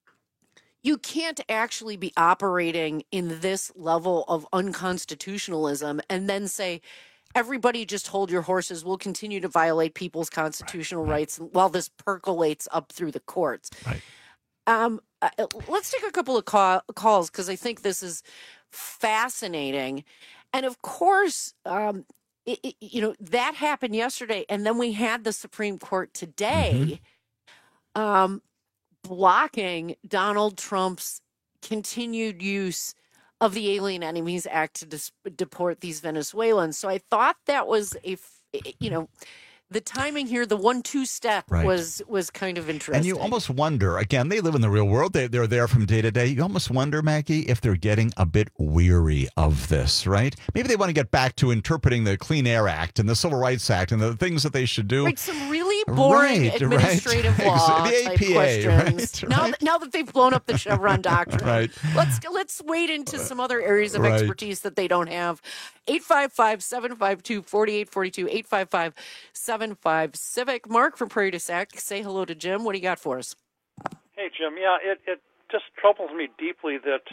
you can't actually be operating in this level of unconstitutionalism and then say, everybody just hold your horses. We'll continue to violate people's constitutional right, right. rights while this percolates up through the courts. Right. Um, uh, let's take a couple of call- calls because I think this is fascinating. And of course, um, it, it, you know, that happened yesterday. And then we had the Supreme Court today mm-hmm. um, blocking Donald Trump's continued use of the Alien Enemies Act to dis- deport these Venezuelans. So I thought that was a, you know, the timing here, the one two step right. was was kind of interesting. And you almost wonder, again, they live in the real world. They, they're there from day to day. You almost wonder, Maggie, if they're getting a bit weary of this, right? Maybe they want to get back to interpreting the Clean Air Act and the Civil Rights Act and the things that they should do. Like some really boring right, administrative right. law the type A P A, questions. Right, now, right. that, now that they've blown up the Chevron doctrine, right. let's let's wade into some other areas of right. expertise that they don't have. eight five five, seven five two, four eight four two, eight five five, seven five Civic. Mark from Prairie du Sac, say hello to Jim. What do you got for us? Hey, Jim. Yeah, it, it just troubles me deeply that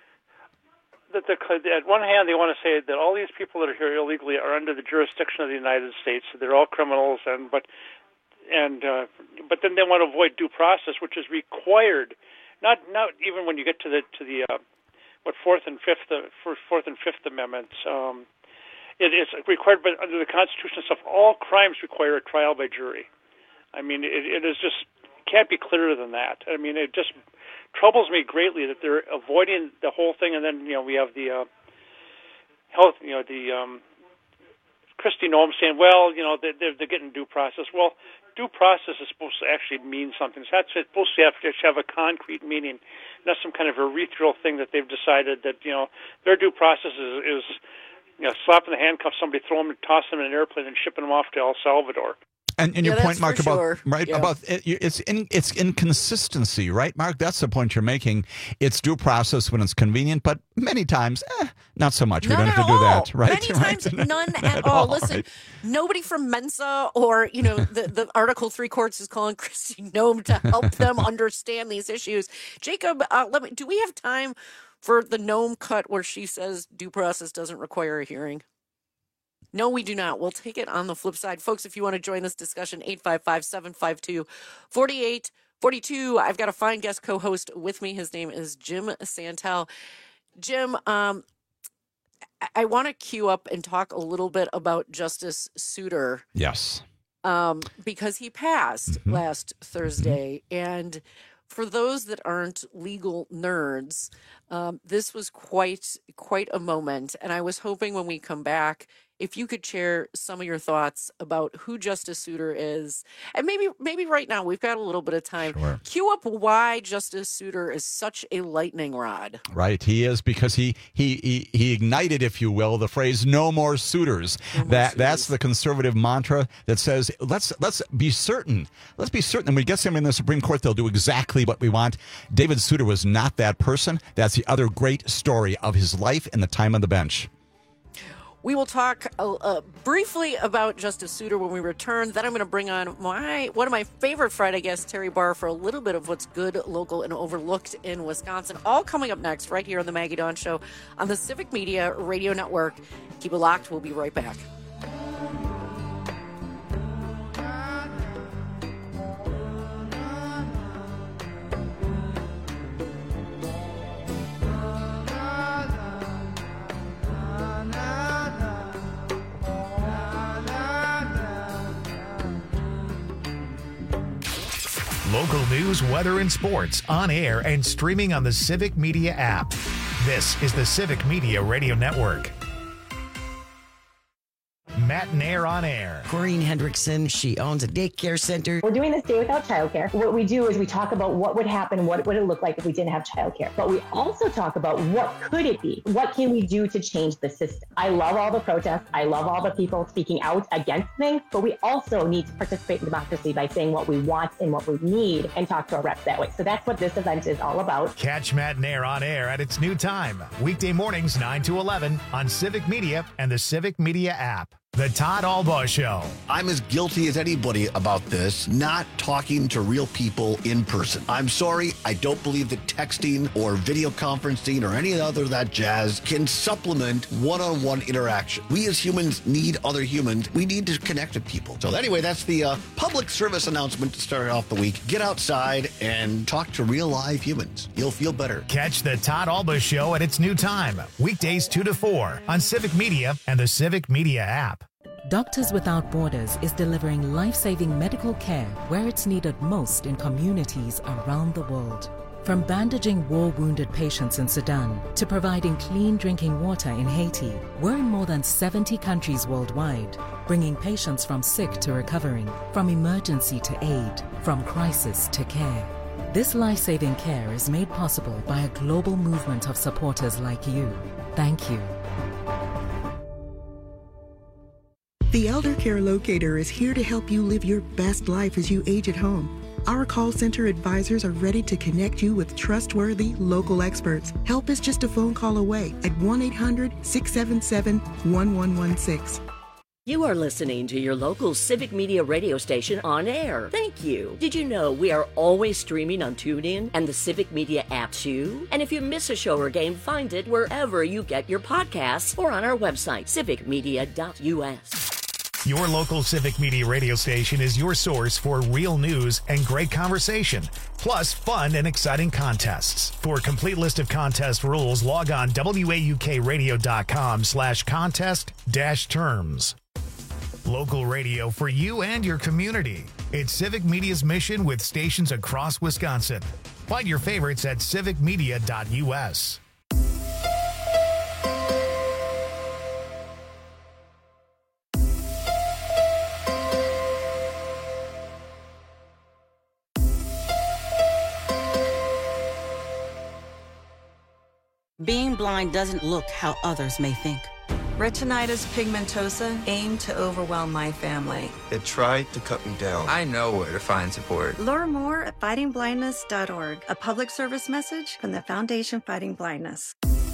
that the, at one hand they want to say that all these people that are here illegally are under the jurisdiction of the United States, so they're all criminals, and but and uh, but then they want to avoid due process, which is required. Not not even when you get to the to the uh, what fourth and fifth uh, fourth and fifth amendments. Um, It is required, but under the Constitution itself, all crimes require a trial by jury. I mean, it, it is just can't be clearer than that. I mean, it just troubles me greatly that they're avoiding the whole thing, and then you know we have the uh, health, you know, the um, Kristi Noem saying, well, you know, they're, they're getting due process. Well, due process is supposed to actually mean something. It's not supposed to have to have a concrete meaning, not some kind of ethereal thing that they've decided that you know their due process is. is You know, slapping the handcuffs, somebody throw them and toss them in an airplane and shipping them off to El Salvador. And, and your yeah, point, Mark, about sure. right yeah. about it, it's in, it's inconsistency, right, Mark? That's the point you're making. It's due process when it's convenient, but many times, eh, not so much. None we don't have to all. do that, right? Many right? times, none at, at all. all. Listen, Right. nobody from Mensa or you know the, the Article Three courts is calling Kristi Noem to help them understand these issues. Jacob, uh, let me. Do we have time for the Noem cut where she says due process doesn't require a hearing? No, we do not. We'll take it on the flip side. Folks, if you want to join this discussion, eight five five, seven five two, four eight four two. I've got a fine guest co-host with me. His name is Jim Santel. Jim, um, I, I want to queue up and talk a little bit about Justice Souter. Yes. Um, because he passed Mm-hmm. last Thursday. Mm-hmm. And for those that aren't legal nerds, um, this was quite quite a moment. And I was hoping when we come back, if you could share some of your thoughts about who Justice Souter is, and maybe maybe right now we've got a little bit of time. Sure. Cue up why Justice Souter is such a lightning rod. Right, he is because he he he, he ignited, if you will, the phrase "no more suitors." No more that suitors. That's the conservative mantra that says let's let's be certain, let's be certain. When we get somebody in the Supreme Court, they'll do exactly what we want. David Souter was not that person. That's the other great story of his life and the time on the bench. We will talk uh, uh, briefly about Justice Souter when we return. Then I'm going to bring on my one of my favorite Friday guests, Terry Barr, for a little bit of what's good, local, and overlooked in Wisconsin. All coming up next right here on The Maggie Dawn Show on the Civic Media Radio Network. Keep it locked. We'll be right back. Local news, weather, and sports on air and streaming on the Civic Media app. This is the Civic Media Radio Network. Matt and Air on Air. Corinne Hendrickson, she owns a daycare center. We're doing this day without childcare. What we do is we talk about what would happen, what would it look like if we didn't have childcare. But we also talk about what could it be? What can we do to change the system? I love all the protests. I love all the people speaking out against things, but we also need to participate in democracy by saying what we want and what we need and talk to our reps that way. So that's what this event is all about. Catch Matt and Air on Air at its new time. Weekday mornings, nine to eleven on Civic Media and the Civic Media app. The Todd Albaugh Show. I'm as guilty as anybody about this, not talking to real people in person. I'm sorry, I don't believe that texting or video conferencing or any other of that jazz can supplement one-on-one interaction. We as humans need other humans. We need to connect with people. So anyway, that's the uh, public service announcement to start off the week. Get outside and talk to real live humans. You'll feel better. Catch the Todd Albaugh Show at its new time. Weekdays two to four on Civic Media and the Civic Media app. Doctors Without Borders is delivering life-saving medical care where it's needed most in communities around the world. From bandaging war-wounded patients in Sudan to providing clean drinking water in Haiti, we're in more than seventy countries worldwide, bringing patients from sick to recovering, from emergency to aid, from crisis to care. This life-saving care is made possible by a global movement of supporters like you. Thank you. The Elder Care Locator is here to help you live your best life as you age at home. Our call center advisors are ready to connect you with trustworthy local experts. Help is just a phone call away at one eight hundred, six seven seven, one one one six. You are listening to your local Civic Media radio station on air. Thank you. Did you know we are always streaming on TuneIn and the Civic Media app too? And if you miss a show or game, find it wherever you get your podcasts or on our website, civic media dot u s. Your local Civic Media radio station is your source for real news and great conversation, plus fun and exciting contests. For a complete list of contest rules, log on W A U K radio dot com slash contest dash terms. Local radio for you and your community. It's Civic Media's mission with stations across Wisconsin. Find your favorites at civic media dot u s. Being blind doesn't look how others may think. Retinitis pigmentosa aimed to overwhelm my family. It tried to cut me down. I know where to find support. Learn more at fighting blindness dot org, a public service message from the Foundation Fighting Blindness.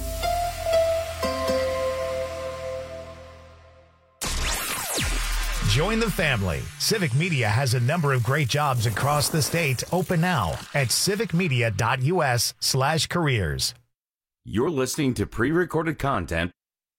Join the family. Civic Media has a number of great jobs across the state open now at civic media dot u s slash careers. You're listening to pre-recorded content.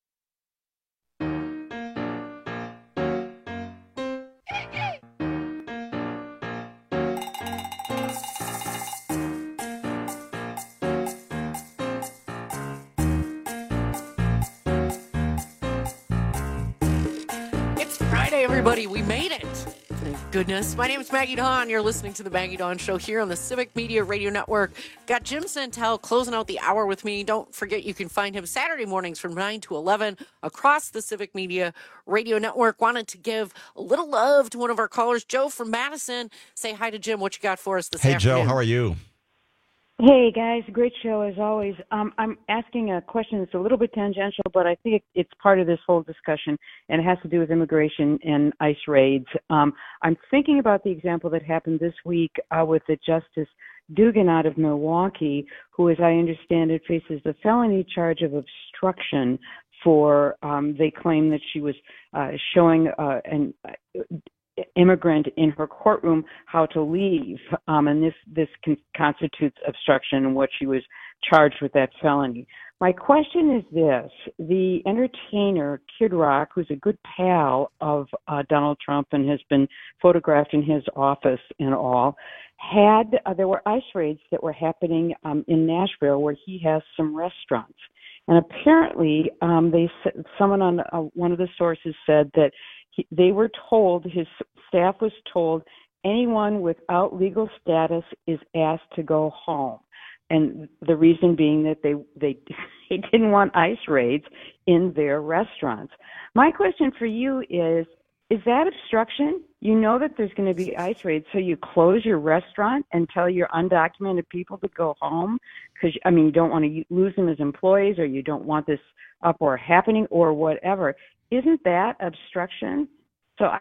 It's Friday, everybody. We made it. Thank goodness. My name is Maggie Dawn. You're listening to the Maggie Dawn Show here on the Civic Media Radio Network. Got Jim Santel closing out the hour with me. Don't forget you can find him Saturday mornings from nine to eleven across the Civic Media Radio Network. Wanted to give a little love to one of our callers, Joe from Madison. Say hi to Jim. What you got for us this hey, afternoon? Hey, Joe. How are you? Hey, guys. Great show, as always. Um, I'm asking a question that's a little bit tangential, but I think it's part of this whole discussion, and it has to do with immigration and ICE raids. Um, I'm thinking about the example that happened this week uh, with the Justice Dugan out of Milwaukee, who, as I understand it, faces the felony charge of obstruction for, um, they claim that she was uh, showing uh, an uh, immigrant in her courtroom how to leave, um, and this this con- constitutes obstruction and what she was charged with that felony. My question is this: the entertainer Kid Rock, who's a good pal of uh, Donald Trump and has been photographed in his office and all, had uh, there were ICE raids that were happening um, in Nashville where he has some restaurants, and apparently um, they someone on uh, one of the sources said that he, they were told, his staff was told, anyone without legal status is asked to go home. And the reason being that they, they they didn't want ICE raids in their restaurants. My question for you is, is that obstruction? You know that there's going to be ICE raids, so you close your restaurant and tell your undocumented people to go home because, I mean, you don't want to lose them as employees, or you don't want this uproar happening or whatever. Isn't that obstruction? So I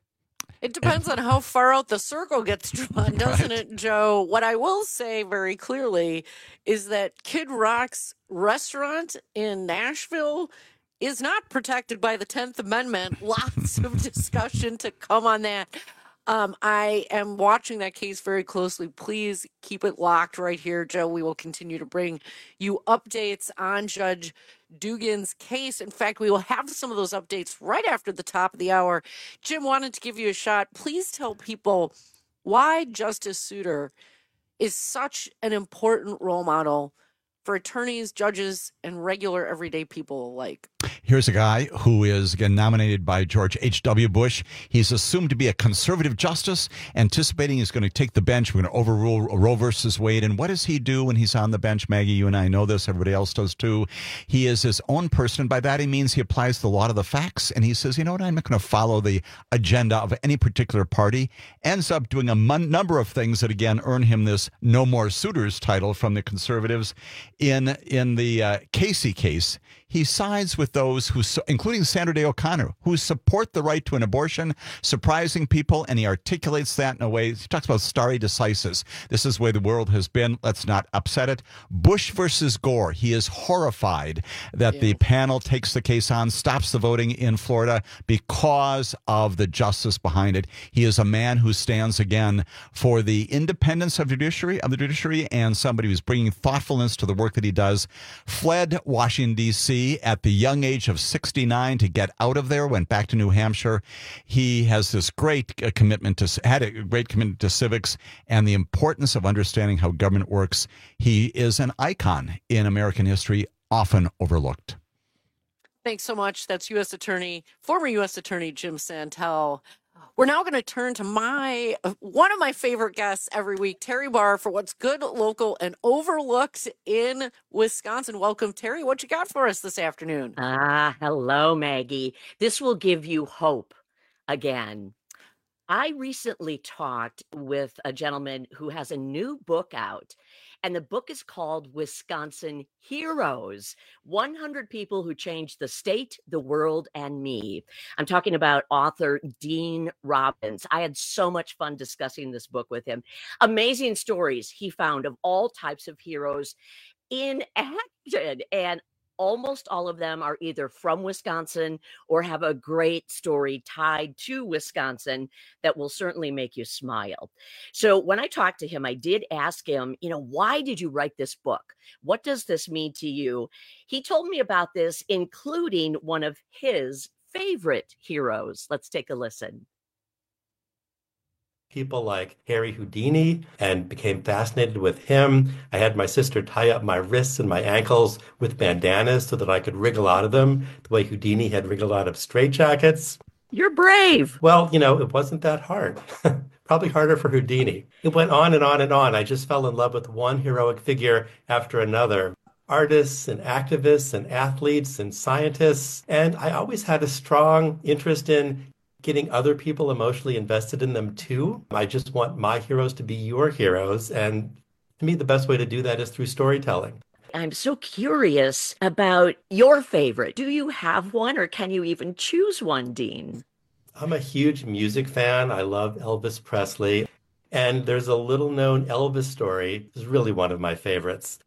It depends on how far out the circle gets drawn, doesn't Right. it, Joe? What I will say very clearly is that Kid Rock's restaurant in Nashville is not protected by the tenth Amendment. Lots of discussion to come on that. Um, I am watching that case very closely. Please keep it locked right here, Joe. We will continue to bring you updates on Judge Dugan's case. In fact, we will have some of those updates right after the top of the hour. Jim wanted to give you a shot. Please tell people why Justice Souter is such an important role model for attorneys, judges, and regular everyday people alike. Here's a guy who is, again, nominated by George H W. Bush. He's assumed to be a conservative justice, anticipating he's going to take the bench. We're going to overrule Roe versus Wade. And what does he do when he's on the bench? Maggie, you and I know this. Everybody else does too. He is his own person. And by that, he means he applies the law to the facts. And he says, you know what? I'm not going to follow the agenda of any particular party. Ends up doing a mon- number of things that, again, earn him this No More Suitors title from the conservatives. In, in the uh, Casey case, he sides with those who, including Sandra Day O'Connor, who support the right to an abortion, surprising people, and he articulates that in a way. He talks about stare decisis. This is where the world has been. Let's not upset it. Bush versus Gore. He is horrified that yeah. the panel takes the case on, stops the voting in Florida because of the justice behind it. He is a man who stands, again, for the independence of judiciary, of the judiciary, and somebody who's bringing thoughtfulness to the work that he does. Fled Washington, D C at the young age of sixty-nine to get out of there, went back to New Hampshire. He has this great commitment to, had a great commitment to civics and the importance of understanding how government works. He is an icon in American history, often overlooked. Thanks so much. That's U S Attorney, former U S Attorney Jim Santel. We're now going to turn to my one of my favorite guests every week, Terry Barr, for what's good, local, and overlooked in Wisconsin. Welcome, Terry. What you got for us this afternoon? Ah, hello, Maggie. This will give you hope again. I recently talked with a gentleman who has a new book out, and the book is called Wisconsin Heroes, one hundred People Who Changed the State, the World, and Me. I'm talking about author Dean Robbins. I had so much fun discussing this book with him. Amazing stories he found of all types of heroes in action, and almost all of them are either from Wisconsin or have a great story tied to Wisconsin that will certainly make you smile. So when I talked to him, I did ask him, you know, why did you write this book? What does this mean to you? He told me about this, including one of his favorite heroes. Let's take a listen. People like Harry Houdini, and became fascinated with him. I had my sister tie up my wrists and my ankles with bandanas so that I could wriggle out of them, the way Houdini had wriggled out of straitjackets. You're brave. Well, you know, it wasn't that hard. Probably harder for Houdini. It went on and on and on. I just fell in love with one heroic figure after another. Artists and activists and athletes and scientists. And I always had a strong interest in getting other people emotionally invested in them too. I just want my heroes to be your heroes. And to me, the best way to do that is through storytelling. I'm so curious about your favorite. Do you have one, or can you even choose one, Dean? I'm a huge music fan. I love Elvis Presley. And there's a little known Elvis story. It's really one of my favorites.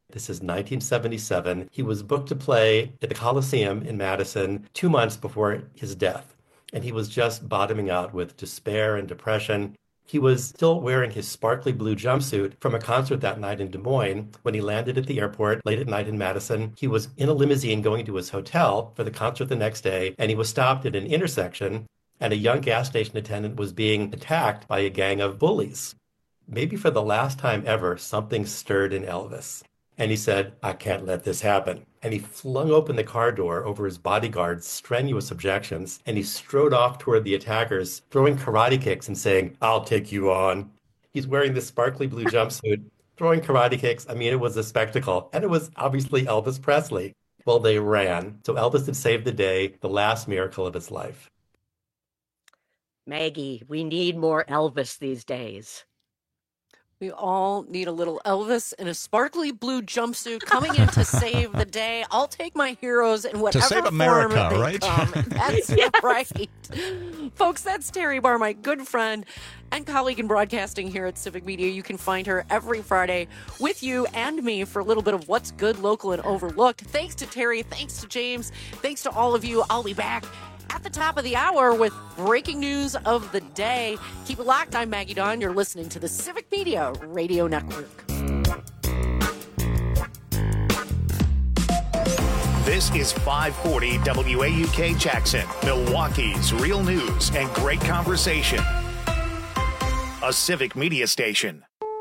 This is nineteen seventy-seven. He was booked to play at the Coliseum in Madison two months before his death. And he was just bottoming out with despair and depression. He was still wearing his sparkly blue jumpsuit from a concert that night in Des Moines when he landed at the airport late at night in Madison. He was in a limousine going to his hotel for the concert the next day, and he was stopped at an intersection, and a young gas station attendant was being attacked by a gang of bullies. Maybe for the last time ever, something stirred in Elvis. And he said, I can't let this happen. And he flung open the car door over his bodyguard's strenuous objections, and he strode off toward the attackers, throwing karate kicks and saying, I'll take you on. He's wearing this sparkly blue jumpsuit, throwing karate kicks. I mean, it was a spectacle. And it was obviously Elvis Presley. Well, they ran. So Elvis had saved the day, the last miracle of his life. Maggie, we need more Elvis these days. We all need a little Elvis in a sparkly blue jumpsuit coming in to save the day. I'll take my heroes in whatever to save form America, they right? come. That's Yes. right. Folks, that's Terry Barr, my good friend and colleague in broadcasting here at Civic Media. You can find her every Friday with you and me for a little bit of what's good, local, and overlooked. Thanks to Terry. Thanks to James. Thanks to all of you. I'll be back at the top of the hour with breaking news of the day. Keep it locked. I'm Maggie Dawn. You're listening to the Civic Media Radio Network. This is five forty W A U K Jackson, Milwaukee's real news and great conversation. A Civic Media station.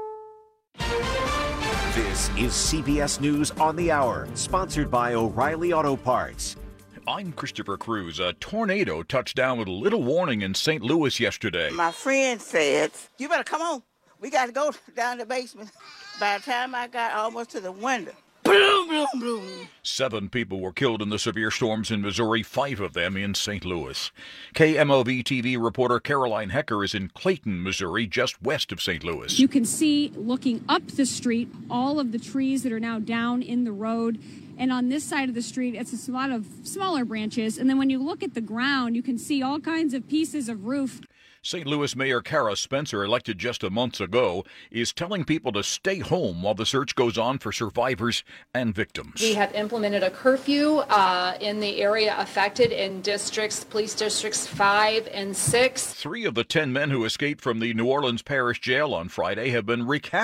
This is C B S News on the Hour, sponsored by O'Reilly Auto Parts. I'm Christopher Cruz. A tornado touched down with little warning in Saint Louis yesterday. My friend said, you better come on. We got to go down the basement. By the time I got almost to the window, boom, boom, boom. Seven people were killed in the severe storms in Missouri, five of them in Saint Louis. K M L V T V reporter Caroline Hecker is in Clayton, Missouri, just west of Saint Louis. You can see, looking up the street, all of the trees that are now down in the road. And on this side of the street, it's a lot of smaller branches. And then when you look at the ground, you can see all kinds of pieces of roof. Saint Louis Mayor Kara Spencer, elected just a month ago, is telling people to stay home while the search goes on for survivors and victims. We have implemented a curfew uh, in the area affected in districts, police districts five and six. Three of the ten men who escaped from the New Orleans Parish Jail on Friday have been recaptured.